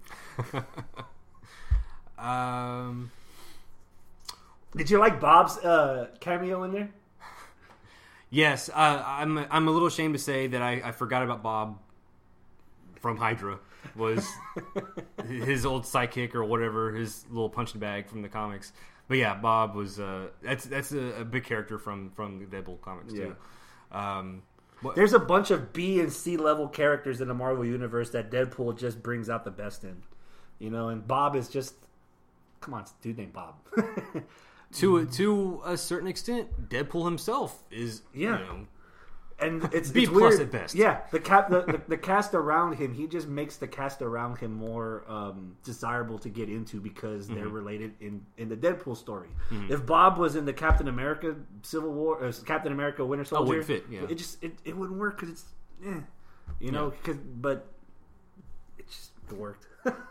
um, did you like Bob's uh, cameo in there? Yes, uh, I'm. I'm a little ashamed to say that I, I forgot about Bob from Hydra. Was his old sidekick or whatever, his little punching bag from the comics. but yeah, Bob was uh, that's that's a, a big character from from the Deadpool comics too. Yeah. Um, what, There's a bunch of B and C level characters in the Marvel universe that Deadpool just brings out the best in, you know. And Bob is just, come on, dude named Bob. to to a certain extent, Deadpool himself is Yeah. you know, and it's B it's plus weird. at best. Yeah, the, cap, the, the the cast around him, he just makes the cast around him more um, desirable to get into because they're Mm-hmm. related in, in the Deadpool story. Mm-hmm. If Bob was in the Captain America Civil War, uh, Captain America Winter Soldier, Oh, wouldn't fit, yeah. it just it, it wouldn't work because it's, eh, you know, Yeah. cause, but it just it worked.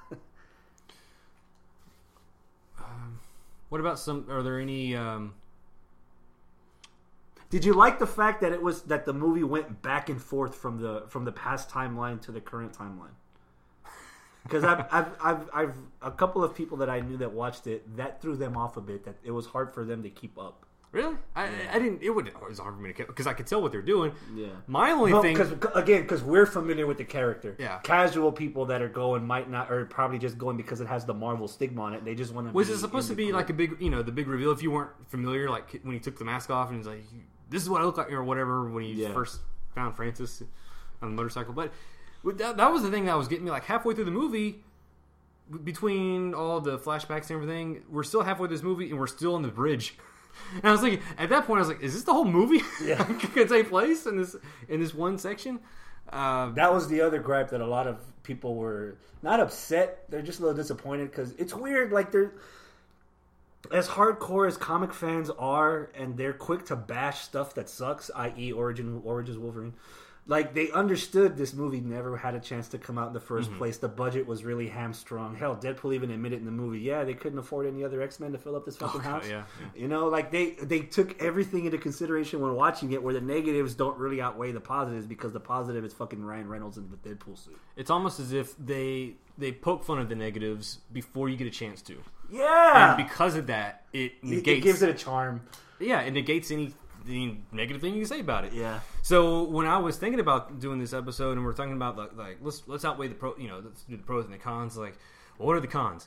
What about some? Are there any? Um, Did you like the fact that it was that the movie went back and forth from the from the past timeline to the current timeline? Because I've, I've I've I've a couple of people that I knew that watched it, that threw them off a bit. That it was hard for them to keep up. really? I, I didn't. It would. It was hard for me to because I could tell what they're doing. Yeah. My only Well, thing. because again, because we're familiar with the character. Yeah. Casual people that are going might not, or probably just going because it has the Marvel stigma on it. They just want to. Was it supposed to be like a big, you know, the big reveal? If you weren't familiar, like when he took the mask off and he's like, "This is what I look like," or whatever, when he Yeah. first found Francis on the motorcycle. But that, that was the thing that was getting me. Like halfway through the movie, between all the flashbacks and everything, we're still halfway through this movie and we're still on the bridge. And I was thinking, at that point, I was like, "Is this the whole movie? Yeah. Could take place in this in this one section?" Uh, That was the other gripe that a lot of people were not upset. They're just a little disappointed because it's weird. Like they're as hardcore as comic fans are, and they're quick to bash stuff that sucks, that is, Origin Origins Wolverine. Like they understood this movie never had a chance to come out in the first mm-hmm. place. The budget was really hamstrung. Hell, Deadpool even admitted in the movie, yeah, they couldn't afford any other X-Men to fill up this fucking oh, house. Yeah, yeah. You know, like they they took everything into consideration when watching it, where the negatives don't really outweigh the positives because the positive is fucking Ryan Reynolds in the Deadpool suit. It's almost as if they they poke fun of the negatives before you get a chance to. Yeah, and because of that, it negates. It gives it a charm. Yeah, it negates any. The negative thing you can say about it. Yeah. So when I was thinking about doing this episode, and we're talking about like, like let's let's outweigh the pro, you know, let's do the pros and the cons. Like, well, what are the cons?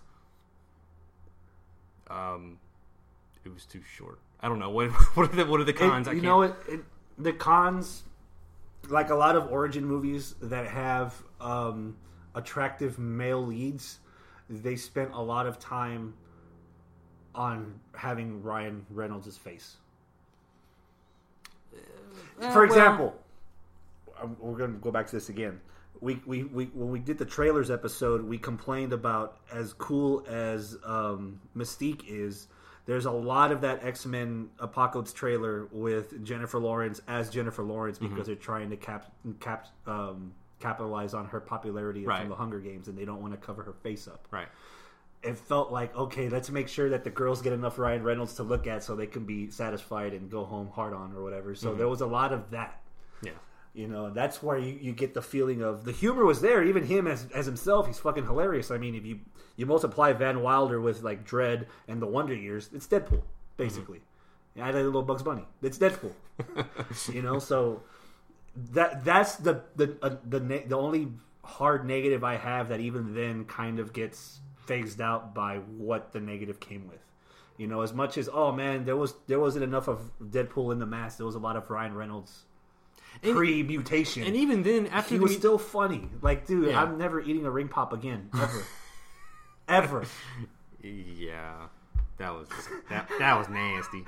Um, it was too short. I don't know what what are the what are the cons? It, I you can't... know it, it. The cons, like a lot of origin movies that have um, attractive male leads, they spent a lot of time on having Ryan Reynolds' face. Uh, For example, well, we're going to go back to this again. We, we, we when we did the trailers episode, we complained about as cool as um, Mystique is. There's a lot of that X-Men Apocalypse trailer with Jennifer Lawrence as Jennifer Lawrence because mm-hmm. they're trying to cap, cap um, capitalize on her popularity right. from the Hunger Games, and they don't want to cover her face up. Right. It felt like, okay, let's make sure that the girls get enough Ryan Reynolds to look at so they can be satisfied and go home hard on or whatever. So mm-hmm. there was a lot of that. Yeah. You know, that's where you, you get the feeling of the humor was there. Even him as as himself, he's fucking hilarious. I mean, if you, you multiply Van Wilder with like Dredd and the Wonder Years, it's Deadpool, basically. Mm-hmm. I had a little Bugs Bunny. It's Deadpool. You know, so that that's the the uh, the the only hard negative I have that even then kind of gets phased out by what the negative came with. You know, as much as oh man, there was there wasn't enough of Deadpool in the mask. There was a lot of Ryan Reynolds pre-mutation, and even then, after he the was me- still funny. Like, dude, yeah. I'm never eating a ring pop again, ever, ever. Yeah, that was that, that was nasty.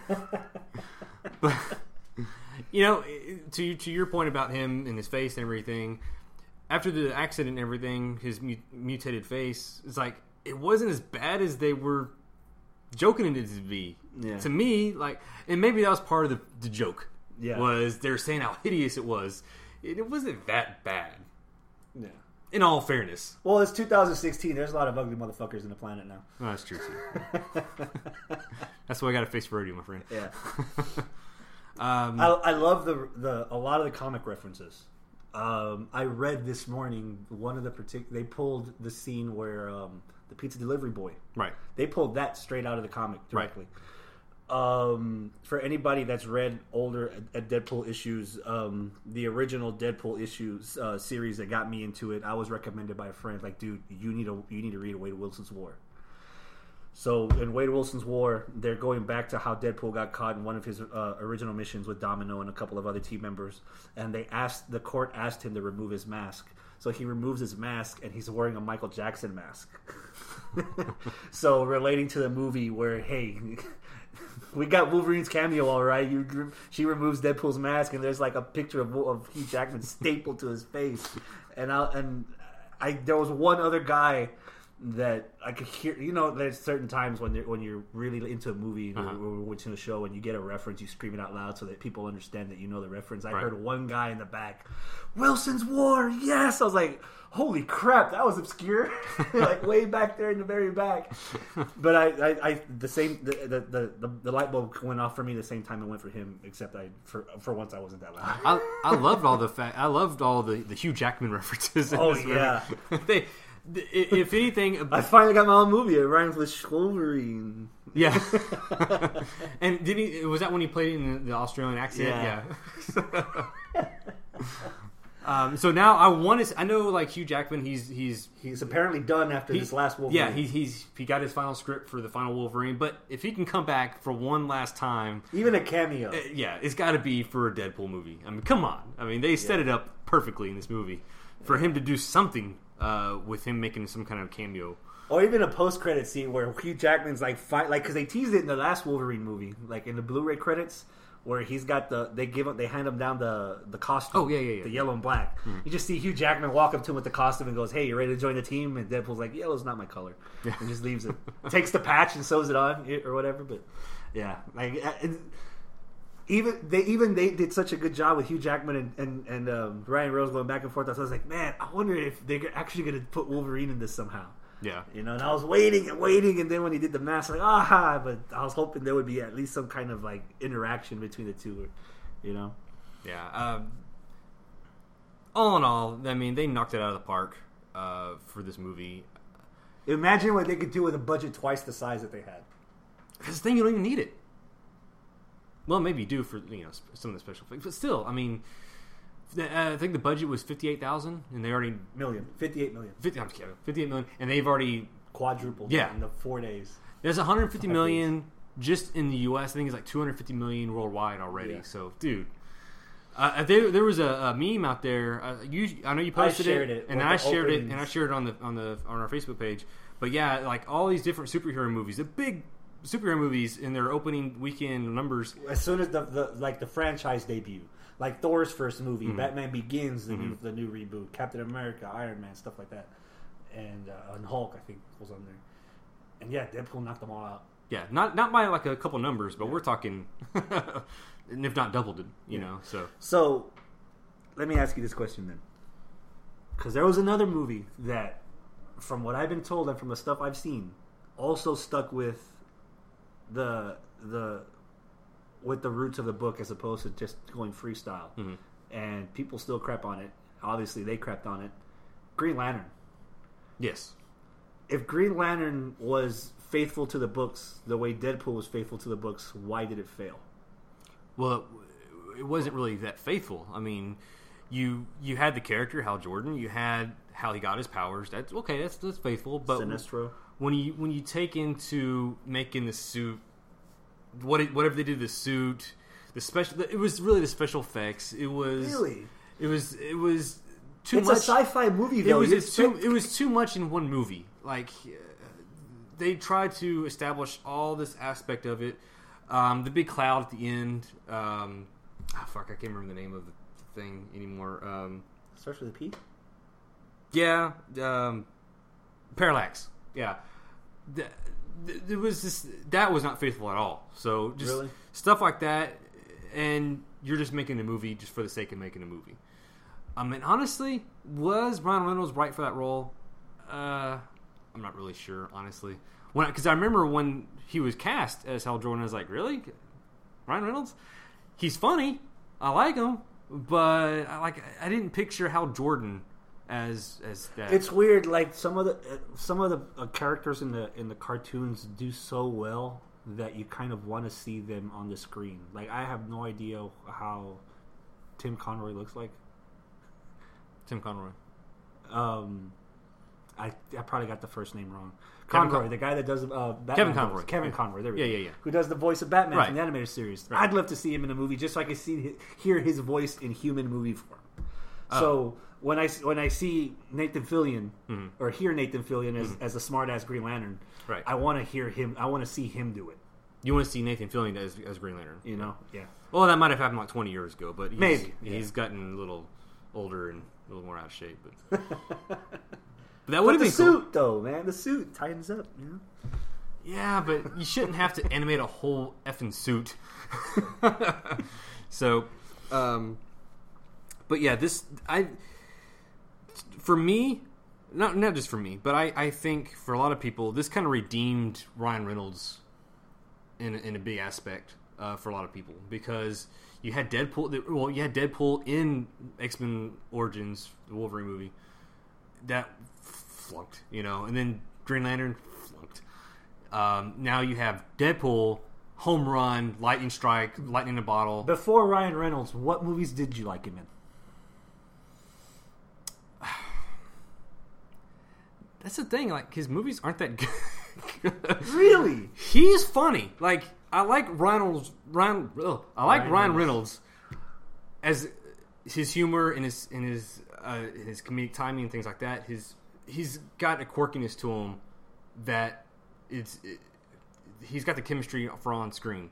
But you know, to to your point about him and his face and everything. After the accident and everything, his mut- mutated face, it's like, it wasn't as bad as they were joking it to be. Yeah. To me, like, and maybe that was part of the, the joke. Yeah. Was they're saying how hideous it was. It, it wasn't that bad. Yeah. In all fairness. Well, it's two thousand sixteen. There's a lot of ugly motherfuckers in the planet now. Oh, that's true, too. That's why I got a face for radio, my friend. Yeah. um, I, I love the the a lot of the comic references. Um, I read this morning one of the partic- they pulled the scene where um, the pizza delivery boy. Right. They pulled that straight out of the comic directly. Right. Um, for anybody that's read older at Deadpool issues, um, the original Deadpool issues uh, series that got me into it, I was recommended by a friend. Like, dude, you need to you need to read Wade Wilson's War. So in Wade Wilson's War, they're going back to how Deadpool got caught in one of his uh, original missions with Domino and a couple of other team members, and they asked the court asked him to remove his mask. So he removes his mask, and he's wearing a Michael Jackson mask. So relating to the movie, where hey, we got Wolverine's cameo, all right. You, she removes Deadpool's mask, and there's like a picture of, of Hugh Jackman stapled to his face, and I and I there was one other guy that I could hear. You know, there's certain times when you're, when you're really into a movie uh-huh. or, or watching a show and you get a reference, you scream it out loud so that people understand that you know the reference. I right. heard one guy in the back, Wilson's War, yes! I was like, holy crap, that was obscure. Like way back there in the very back. But I, I, I the same, the the, the the the light bulb went off for me the same time it went for him, except I, for for once I wasn't that loud. I, I loved all the fa- I loved all the, the Hugh Jackman references. In oh this yeah. they, If anything, I finally got my own movie. It rhymes with Wolverine. Yeah. And did he? Was that when he played in the Australian accent? Yeah. yeah. um, so now I want to. I know, like Hugh Jackman, he's he's he's apparently done after he, this last Wolverine. Yeah, he, he's he got his final script for the final Wolverine. But if he can come back for one last time, even a cameo, uh, yeah, it's got to be for a Deadpool movie. I mean, come on. I mean, they set yeah. it up perfectly in this movie for him to do something. Uh, with him making some kind of cameo, or even a post-credit scene where Hugh Jackman's like, fight, like, because they teased it in the last Wolverine movie, like in the Blu-ray credits, where he's got the they give him they hand him down the the costume, oh yeah yeah, yeah. the yellow and black. Mm-hmm. You just see Hugh Jackman walk up to him with the costume and goes, "Hey, you ready to join the team?" And Deadpool's like, "Yellow's not my color," yeah. and just leaves it, takes the patch and sews it on or whatever. But yeah, like. It, Even they even they did such a good job with Hugh Jackman and and, and um, Ryan Reynolds going back and forth. I was like, man, I wonder if they're actually going to put Wolverine in this somehow. Yeah, you know. And I was waiting and waiting, and then when he did the mask, like ah, but I was hoping there would be at least some kind of like interaction between the two, you know. Yeah. Um, all in all, I mean, they knocked it out of the park uh, for this movie. Imagine what they could do with a budget twice the size that they had. This thing, you don't even need it. Well, maybe you do for you know some of the special things, but still, I mean, uh, I think the budget was fifty-eight thousand, and they already million, fifty-eight million, fifty, I'm kidding, fifty-eight million, and they've already quadrupled. Yeah. in the four days. There's one hundred fifty million just in the U S. I think it's like two hundred fifty million worldwide already. Yeah. So, dude, uh, there there was a, a meme out there. Uh, you, I know you posted I shared it, it and I shared openings. it, and I shared it on the on the on our Facebook page. But yeah, like all these different superhero movies, the big. Superhero movies in their opening weekend numbers. As soon as the, the like the franchise debut, like Thor's first movie, mm-hmm. Batman Begins, the mm-hmm. new the new reboot, Captain America, Iron Man, stuff like that, and uh, and Hulk I think was on there, and yeah, Deadpool knocked them all out. Yeah, not not by like a couple numbers, but yeah. we're talking, and if not doubled it, you yeah. know. So so, let me ask you this question then, because there was another movie that, from what I've been told and from the stuff I've seen, also stuck with. the the with the roots of the book as opposed to just going freestyle, mm-hmm. and people still crap on it. Obviously, they crapped on it. Green Lantern. Yes. If Green Lantern was faithful to the books the way Deadpool was faithful to the books, why did it fail? Well, it wasn't really that faithful. I mean, you you had the character Hal Jordan. You had how he got his powers. That's okay. That's that's faithful. But Sinestro. When you when you take into making the suit, what it, whatever they did to the suit, the special, it was really the special effects. It was really, it was it was too it's much. It's a sci-fi movie. Though. It was it's too it was too much in one movie. Like uh, they tried to establish all this aspect of it. Um, the big cloud at the end. Um, oh, fuck, I can't remember the name of the thing anymore. Um, Starts with a P. Yeah, um, Parallax. Yeah, there was this that was not faithful at all. So just really? Stuff like that, and you're just making a movie just for the sake of making a movie. I mean, honestly, was Ryan Reynolds right for that role? Uh, I'm not really sure, honestly. When because I remember when he was cast as Hal Jordan, I was like, really, Ryan Reynolds? He's funny. I like him, but I like I didn't picture Hal Jordan. As as that, it's weird. Like some of the uh, some of the uh, characters in the in the cartoons do so well that you kind of want to see them on the screen. Like I have no idea how Tim Conroy looks like. Tim Conroy. Um, I, I probably got the first name wrong. Kevin Conroy, Con- the guy that does uh, Batman Kevin voice. Conroy. Kevin Yeah. Conroy. There we Yeah, go. yeah, yeah. Who does the voice of Batman Right. from the animated series? Right. I'd love to see him in a movie just so I can see hear his voice in human movie form. Oh. So when I when I see Nathan Fillion Mhm. or hear Nathan Fillion as, Mhm. as a smart ass Green Lantern, Right. I want to hear him. I want to see him do it. You want to see Nathan Fillion as, as Green Lantern? You know, yeah. Well, that might have happened like twenty years ago, but he's, Maybe, he's yeah. gotten a little older and a little more out of shape. But, but that But would have the been suit, cool. though, man, the suit tightens up. You know? Yeah, but you shouldn't have to animate a whole effing suit. So, um, but yeah, this I for me, not not just for me, but I, I think for a lot of people, this kind of redeemed Ryan Reynolds in a, in a big aspect uh, for a lot of people because you had Deadpool. Well, you had Deadpool in X-Men Origins, the Wolverine movie, that flunked, you know, and then Green Lantern flunked. Um, now you have Deadpool, home run, lightning strike, lightning in a bottle. Before Ryan Reynolds, what movies did you like him in? That's the thing. Like his movies aren't that good. Really? He's funny. Like I like Reynolds. Ryan. Ugh, I like Ryan Ryan, Reynolds. Reynolds as his humor and his and his uh, his comedic timing and things like that. His he's got a quirkiness to him that it's. It, he's got the chemistry for on screen.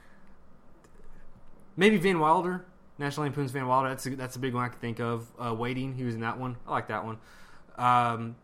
Maybe Van Wilder, National Lampoon's Van Wilder. That's a, that's a big one I can think of. Uh, Waiting, he was in that one. I like that one. Um,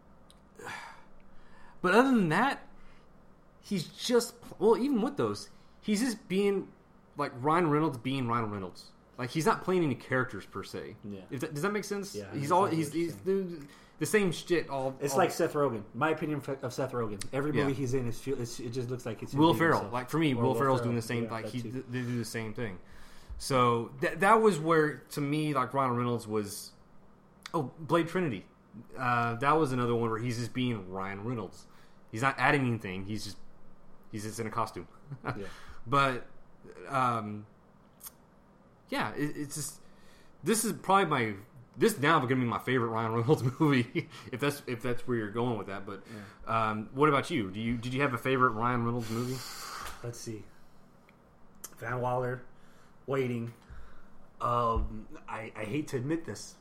but other than that, he's just well. Even with those, he's just being like Ryan Reynolds, being Ryan Reynolds. Like he's not playing any characters per se. Yeah. If that, does that make sense? Yeah, I He's understand all what he's you're he's the, the same shit. All It's all, like Seth Rogen. My opinion of Seth Rogen. Every movie Yeah. he's in, is feel, it's, it just looks like it's him Will being Ferrell. himself. Like for me, Or Will Ferrell's Ferrell. doing the same. Yeah, like that he, too. they do the same thing. So that that was where to me, like Ryan Reynolds was. Oh, Blade Trinity. Uh, that was another one where he's just being Ryan Reynolds. He's not adding anything. He's just he's just in a costume. Yeah. But um, yeah, it, it's just this is probably my this now going to be my favorite Ryan Reynolds movie if that's if that's where you're going with that. But um, what about you? Do you did you have a favorite Ryan Reynolds movie? Let's see. Van Wilder, Waiting. Um, I, I hate to admit this.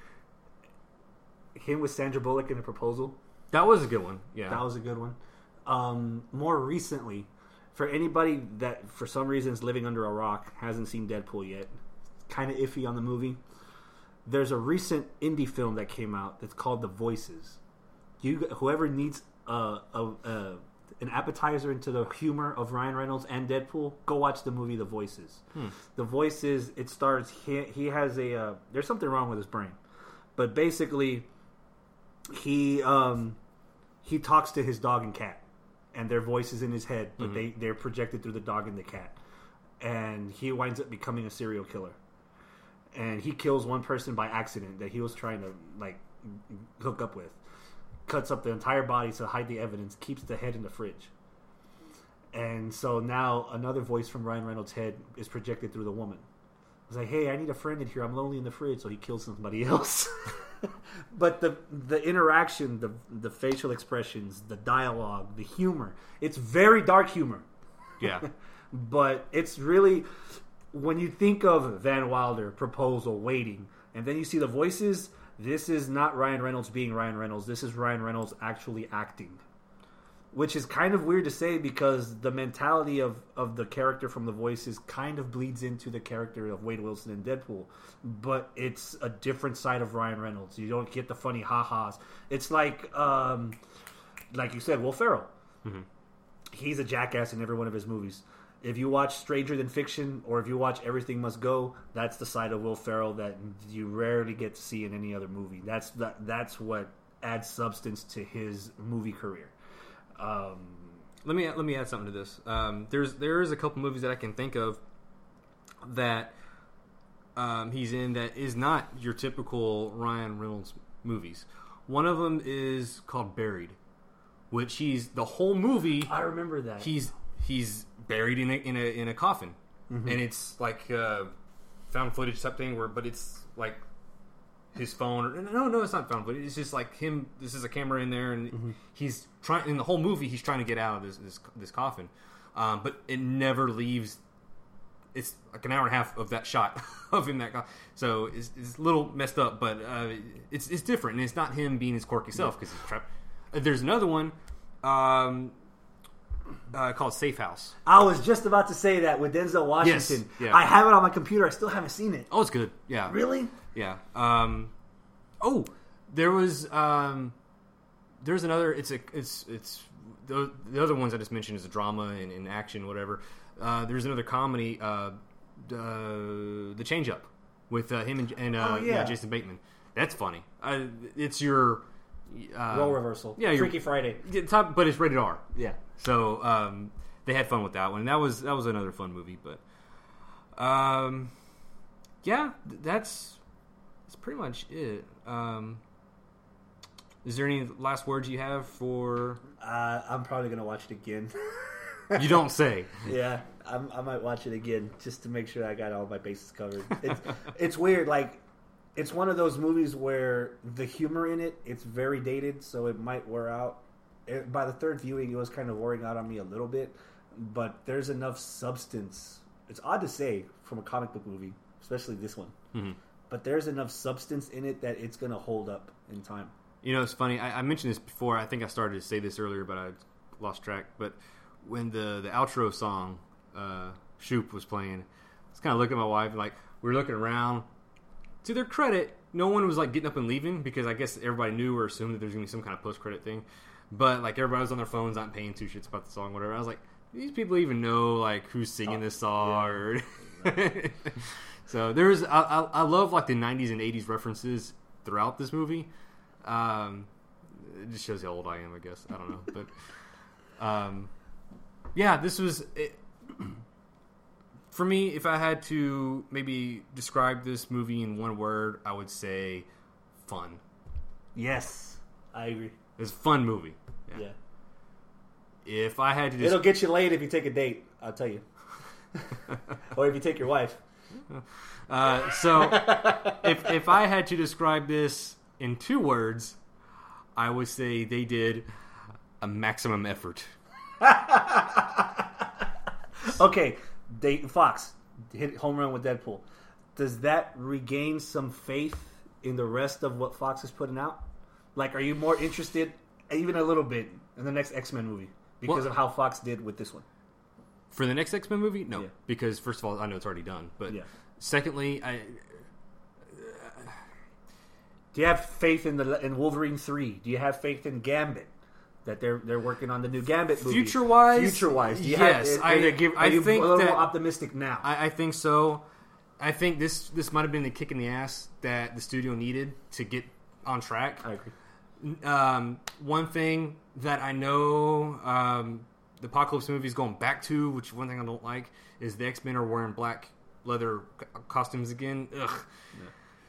Him with Sandra Bullock in A Proposal. That was a good one. Yeah, That was a good one. Um, more recently, for anybody that for some reason is living under a rock, hasn't seen Deadpool yet, kind of iffy on the movie. There's a recent indie film that came out that's called The Voices. You, whoever needs a, a, a an appetizer into the humor of Ryan Reynolds and Deadpool, go watch the movie The Voices. Hmm. The Voices. It stars. He he has a. Uh, there's something wrong with his brain, but basically, he um he talks to his dog and cat, and their voices in his head, but Mhm. they they're projected through the dog and the cat, and he winds up becoming a serial killer, and he kills one person by accident that he was trying to like hook up with, cuts up the entire body to hide the evidence, keeps the head in the fridge, and so now another voice from Ryan Reynolds' head is projected through the woman. It's like, hey, I need a friend in here. I'm lonely in the fridge, so he kills somebody else. But the the interaction, the the facial expressions, the dialogue, the humor, it's very dark humor. yeah. But it's really, when you think of Van Wilder, Proposal, Waiting, and then you see the voices, this is not Ryan Reynolds being Ryan Reynolds. This is Ryan Reynolds actually acting. Which is kind of weird to say because the mentality of, of the character from The Voices kind of bleeds into the character of Wade Wilson in Deadpool. But it's a different side of Ryan Reynolds. You don't get the funny ha-has. It's like, um, like you said, Will Ferrell. Mhm. He's a jackass in every one of his movies. If you watch Stranger Than Fiction or if you watch Everything Must Go, that's the side of Will Ferrell that you rarely get to see in any other movie. That's that, that's what adds substance to his movie career. Um, Let me let me add something to this. Um, there's there is a couple movies that I can think of that um, he's in that is not your typical Ryan Reynolds movies. One of them is called Buried, which he's the whole movie. I remember that. He's he's buried in a in a in a coffin, Mhm. and it's like uh, found footage type thing where, but it's like his phone. Or, no, no, it's not phone, but it's just like him. This is a camera in there, and Mm-hmm. he's trying. In the whole movie, he's trying to get out of this this, this coffin, um, but it never leaves. It's like an hour and a half of that shot of him that guy. So it's, it's a little messed up, but uh, it's it's different, and it's not him being his quirky self because he's trapped. Uh, there's another one um, uh, called Safe House. I was just about to say that with Denzel Washington. Yes, yeah. I have it on my computer. I still haven't seen it. Oh, it's good. Yeah, Really? yeah. Um, oh, there was um, there's another. It's a it's it's the, the other ones I just mentioned is a drama and, and action, whatever. Uh, there's another comedy, uh, uh, The Change Up, with uh, him and, and uh, Oh, yeah. yeah, Jason Bateman. That's funny. Uh, it's your uh, Role reversal. Yeah, you're- Freaky Friday. yeah, top, but it's rated R. Yeah. So um, they had fun with that one. And that was that was another fun movie. But um, yeah, th- that's that's pretty much it. Um, is there any last words you have for? Uh, I'm probably gonna watch it again. You don't say. Yeah, I'm, I might watch it again just to make sure I got all my bases covered. It's it's weird. Like, it's one of those movies where the humor in it, it's very dated, so it might wear out. It, by the third viewing, it was kind of wearing out on me a little bit, but there's enough substance. It's odd to say from a comic book movie, especially this one, Mm-hmm. but there's enough substance in it that it's going to hold up in time. You know, it's funny. I, I mentioned this before. I think I started to say this earlier, but I lost track. But when the, the outro song, uh, Shoop, was playing, I was kind of looking at my wife, like, we were looking around. To their credit, no one was, like, getting up and leaving, because I guess everybody knew or assumed that there's going to be some kind of post-credit thing. But, like, everybody was on their phones, not paying two shits about the song, whatever. I was like, do these people even know, like, who's singing this song? Or So there's, I, I, I love, like, the nineties and eighties references throughout this movie. Um, it just shows how old I am, I guess. I don't know. But, um, yeah, this was... It, for me, if I had to maybe describe this movie in one word, I would say fun. Yes, I agree. It's a fun movie. Yeah. If I had to It'll just... get you laid if you take a date, I'll tell you. Or if you take your wife. Uh, so, if if I had to describe this in two words, I would say they did a maximum effort. Okay, Dayton Fox hit home run with Deadpool. Does that regain some faith in the rest of what Fox is putting out? Like, are you more interested, even a little bit, in the next X-Men movie because Well- of how Fox did with this one? For the next X-Men movie? No. Yeah. Because, first of all, I know it's already done. But Yeah. secondly, I... Do you have faith in the in Wolverine three? Do you have faith in Gambit? That they're they're working on the new Gambit movie. Future-wise? future-wise, do you Yes, Have, I- are they give, are I you think a little that- more optimistic now? I, I think so. I think this this might have been the kick in the ass that the studio needed to get on track. I agree. Um, one thing that I know um, the Apocalypse movie is going back to, which one thing I don't like, is the X-Men are wearing black leather c- costumes again. Ugh. Yeah.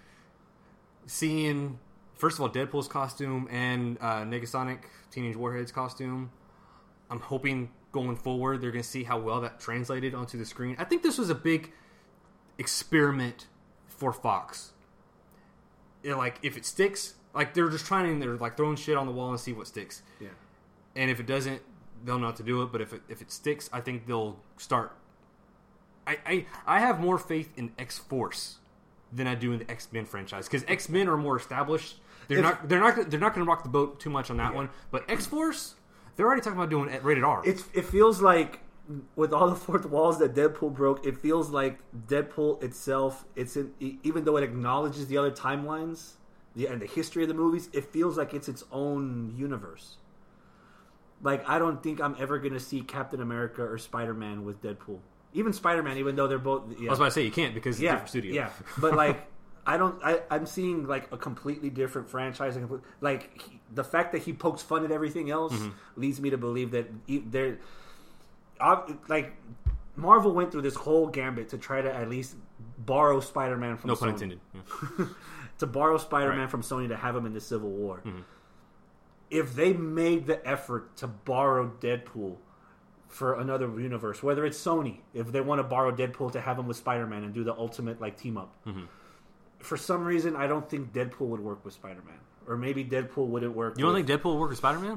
Seeing, first of all, Deadpool's costume and uh, Negasonic Teenage Warhead's costume, I'm hoping going forward they're going to see how well that translated onto the screen. I think this was a big experiment for Fox. It, like, if it sticks, like, they're just trying, they're like throwing shit on the wall and see what sticks. Yeah. And if it doesn't, they'll know how to do it. But if it, if it sticks, I think they'll start. I, I, I have more faith in X-Force than I do in the X-Men franchise, because X-Men are more established. They're If- not they're not they're not going to rock the boat too much on that Yeah. one. But X-Force, they're already talking about doing it rated R. It's it feels like with all the fourth walls that Deadpool broke, it feels like Deadpool itself. It's in, even though it acknowledges the other timelines the, and the history of the movies, it feels like it's its own universe. Like, I don't think I'm ever going to see Captain America or Spider-Man with Deadpool. Even Spider-Man, even though they're both. Yeah. I was about to say you can't because it's a yeah, different studio. Yeah, but like, I don't. I, I'm seeing like a completely different franchise. And complete- Like he, the fact that he pokes fun at everything else Mm-hmm. leads me to believe that he, they're ob- like Marvel went through this whole gambit to try to at least borrow Spider-Man from no Sony. pun intended. Yeah. To borrow Spider-Man Right. from Sony to have him in the Civil War. Mm-hmm. If they made the effort to borrow Deadpool for another universe, whether it's Sony, if they want to borrow Deadpool to have him with Spider-Man and do the ultimate like team up, Mm-hmm. for some reason, I don't think Deadpool would work with Spider-Man. Or maybe Deadpool wouldn't work You don't with... think Deadpool would work with Spider-Man?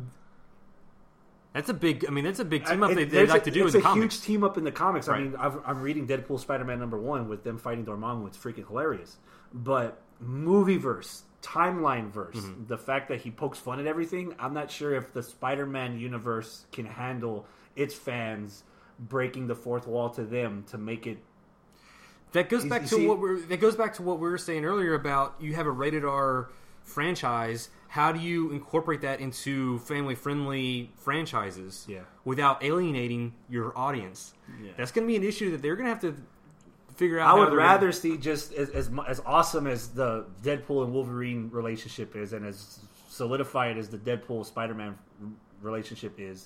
That's a big. I mean, that's a big team up It- they, they there's like a- to do in It's the a comics. huge team up in the comics. I Right. mean, I've, I'm reading Deadpool Spider-Man number one with them fighting Dormammu. It's freaking hilarious. But movie-verse, timeline-verse, Mm-hmm. the fact that he pokes fun at everything, I'm not sure if the Spider-Man universe can handle its fans breaking the fourth wall to them to make it... That goes You- back you to see- what we're. That goes back to what we were saying earlier about you have a rated R franchise. How do you incorporate that into family friendly franchises? Yeah. Without alienating your audience. Yeah. That's going to be an issue that they're going to have to figure out. I how would they're rather gonna- see just as, as mu- as awesome as the Deadpool and Wolverine relationship is, and as solidified as the Deadpool Spider-Man relationship is.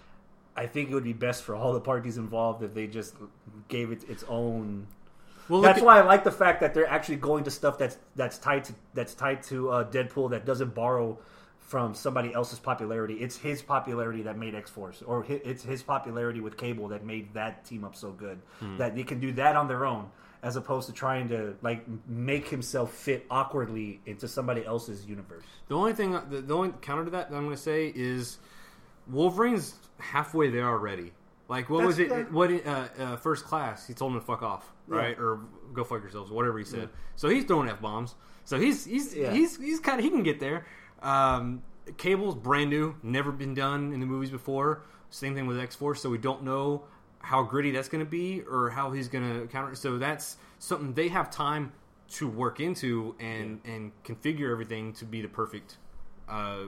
I think it would be best for all the parties involved if they just gave it its own. Well, look That's at- why I like the fact that they're actually going to stuff that's that's tied to that's tied to uh, Deadpool that doesn't borrow from somebody else's popularity. It's his popularity that made X-Force, or hi- it's his popularity with Cable that made that team up so good Hmm. that they can do that on their own, as opposed to trying to like make himself fit awkwardly into somebody else's universe. The only thing, the, the only counter to that that I'm going to say is Wolverine's halfway there already. Like, what That's was it? good. What uh, uh, First Class? He told him to fuck off, right? Yeah. Or go fuck yourselves, whatever he said. So he's throwing f bombs. So he's he's Yeah. he's he's kind of he can get there. Um, Cable's brand new, never been done in the movies before. Same thing with X Force. So we don't know how gritty that's going to be or how he's going to counter. So that's something they have time to work into and Yeah. and configure everything to be the perfect uh,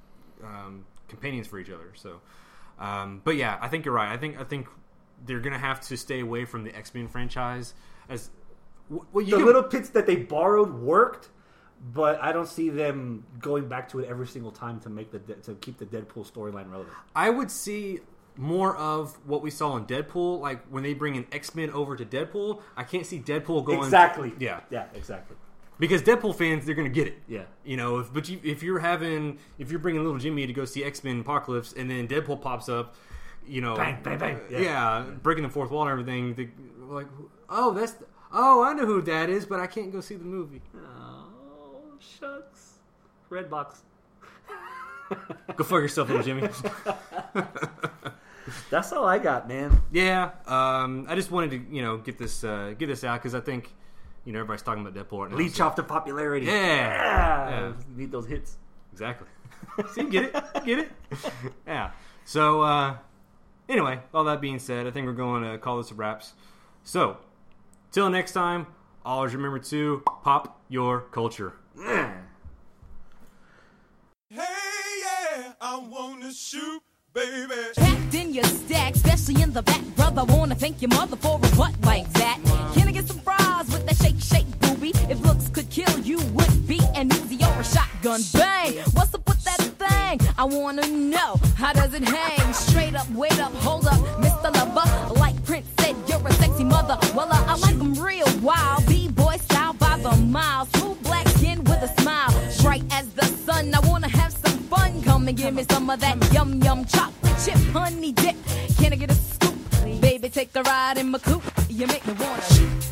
um, companions for each other. So, um, but yeah, I think you're right. I think I think they're gonna have to stay away from the X-Men franchise. As well, you The can- little bits that they borrowed worked, but I don't see them going back to it every single time to make the to keep the Deadpool storyline relevant. I would see more of what we saw in Deadpool, like when they bring an X-Men over to Deadpool. I can't see Deadpool going Exactly. Yeah, Yeah. Exactly. because Deadpool fans, they're gonna get it. Yeah. You know, if, but you, if you're having, if you're bringing little Jimmy to go see X-Men Apocalypse, and then Deadpool pops up, you know, Bang, bang, bang. Yeah, Yeah. breaking the fourth wall and everything. They, like, oh, that's, oh, I know who that is, but I can't go see the movie. Oh shucks. Redbox. Go fuck yourself, little Jimmy. That's all I got, man. Yeah, um, I just wanted to, you know, get this, uh, get this out because I think, you know, everybody's talking about Deadpool right now. Leech so- off the popularity. Yeah. Yeah. Yeah. Need those hits. Exactly. See, get it? Get it? Yeah. So, uh, anyway, all that being said, I think we're going to call this a wraps. So, till next time, always remember to pop your culture. Yeah. Hey, yeah, I wanna shoot, baby. Packed in your stack, especially in the back, brother. Wanna thank your mother for a butt like that. Can I get some fries with that shake, shake, booby? If looks could kill you, would be an Uzi or a shotgun. Bang! What's up with that thing? I wanna know, how does it hang? Straight up, wait up, hold up, Mister Lover. Like Prince said, you're a sexy mother. Well, uh, I like them real wild. B-boy style by the mile. Smooth black skin with a smile. Bright as the sun, I wanna have some fun. Come and give me some of that yum yum chocolate chip honey dip. Can I get a scoop? Baby, take the ride in my coupe. You make me wanna.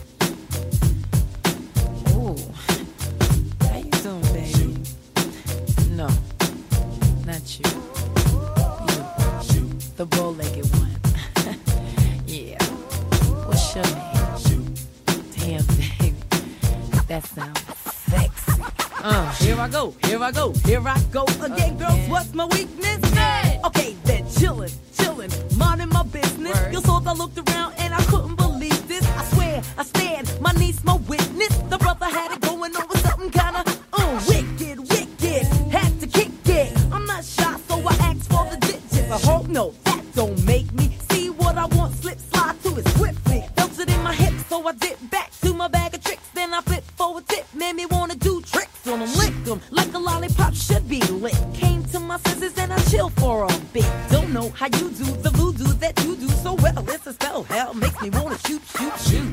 Ooh. How you doing, baby? No, not you. You, the bow-legged one. Yeah. What's your name? Damn, baby. That sounds sexy. Uh, here I go, here I go, here I go again, girls. What's my weakness? Hey. Okay, then chillin', chillin', minding my business. Word. You saw I looked around and I couldn't believe this. I swear, I stand, my niece, my witness. The brother had it going on with something kinda uh, wicked, wicked. Had to kick it. I'm not shy, so I asked for the digits. I hope no, that don't make me see what I want. Slip, slide to it swiftly. Felt it in my hips, so I dip back to my bag of tricks. Then I flip for a tip, made me wanna do tricks on them, lick them like a lollipop should be lit. Came to my senses and I chill for a bit. Don't know how you do the voodoo that you do so well. It's a spell, hell makes me wanna shoot, shoot, shoot.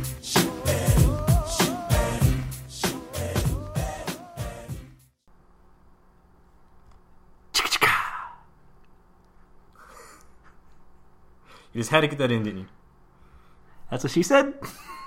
You just had to get that in, didn't you? That's what she said.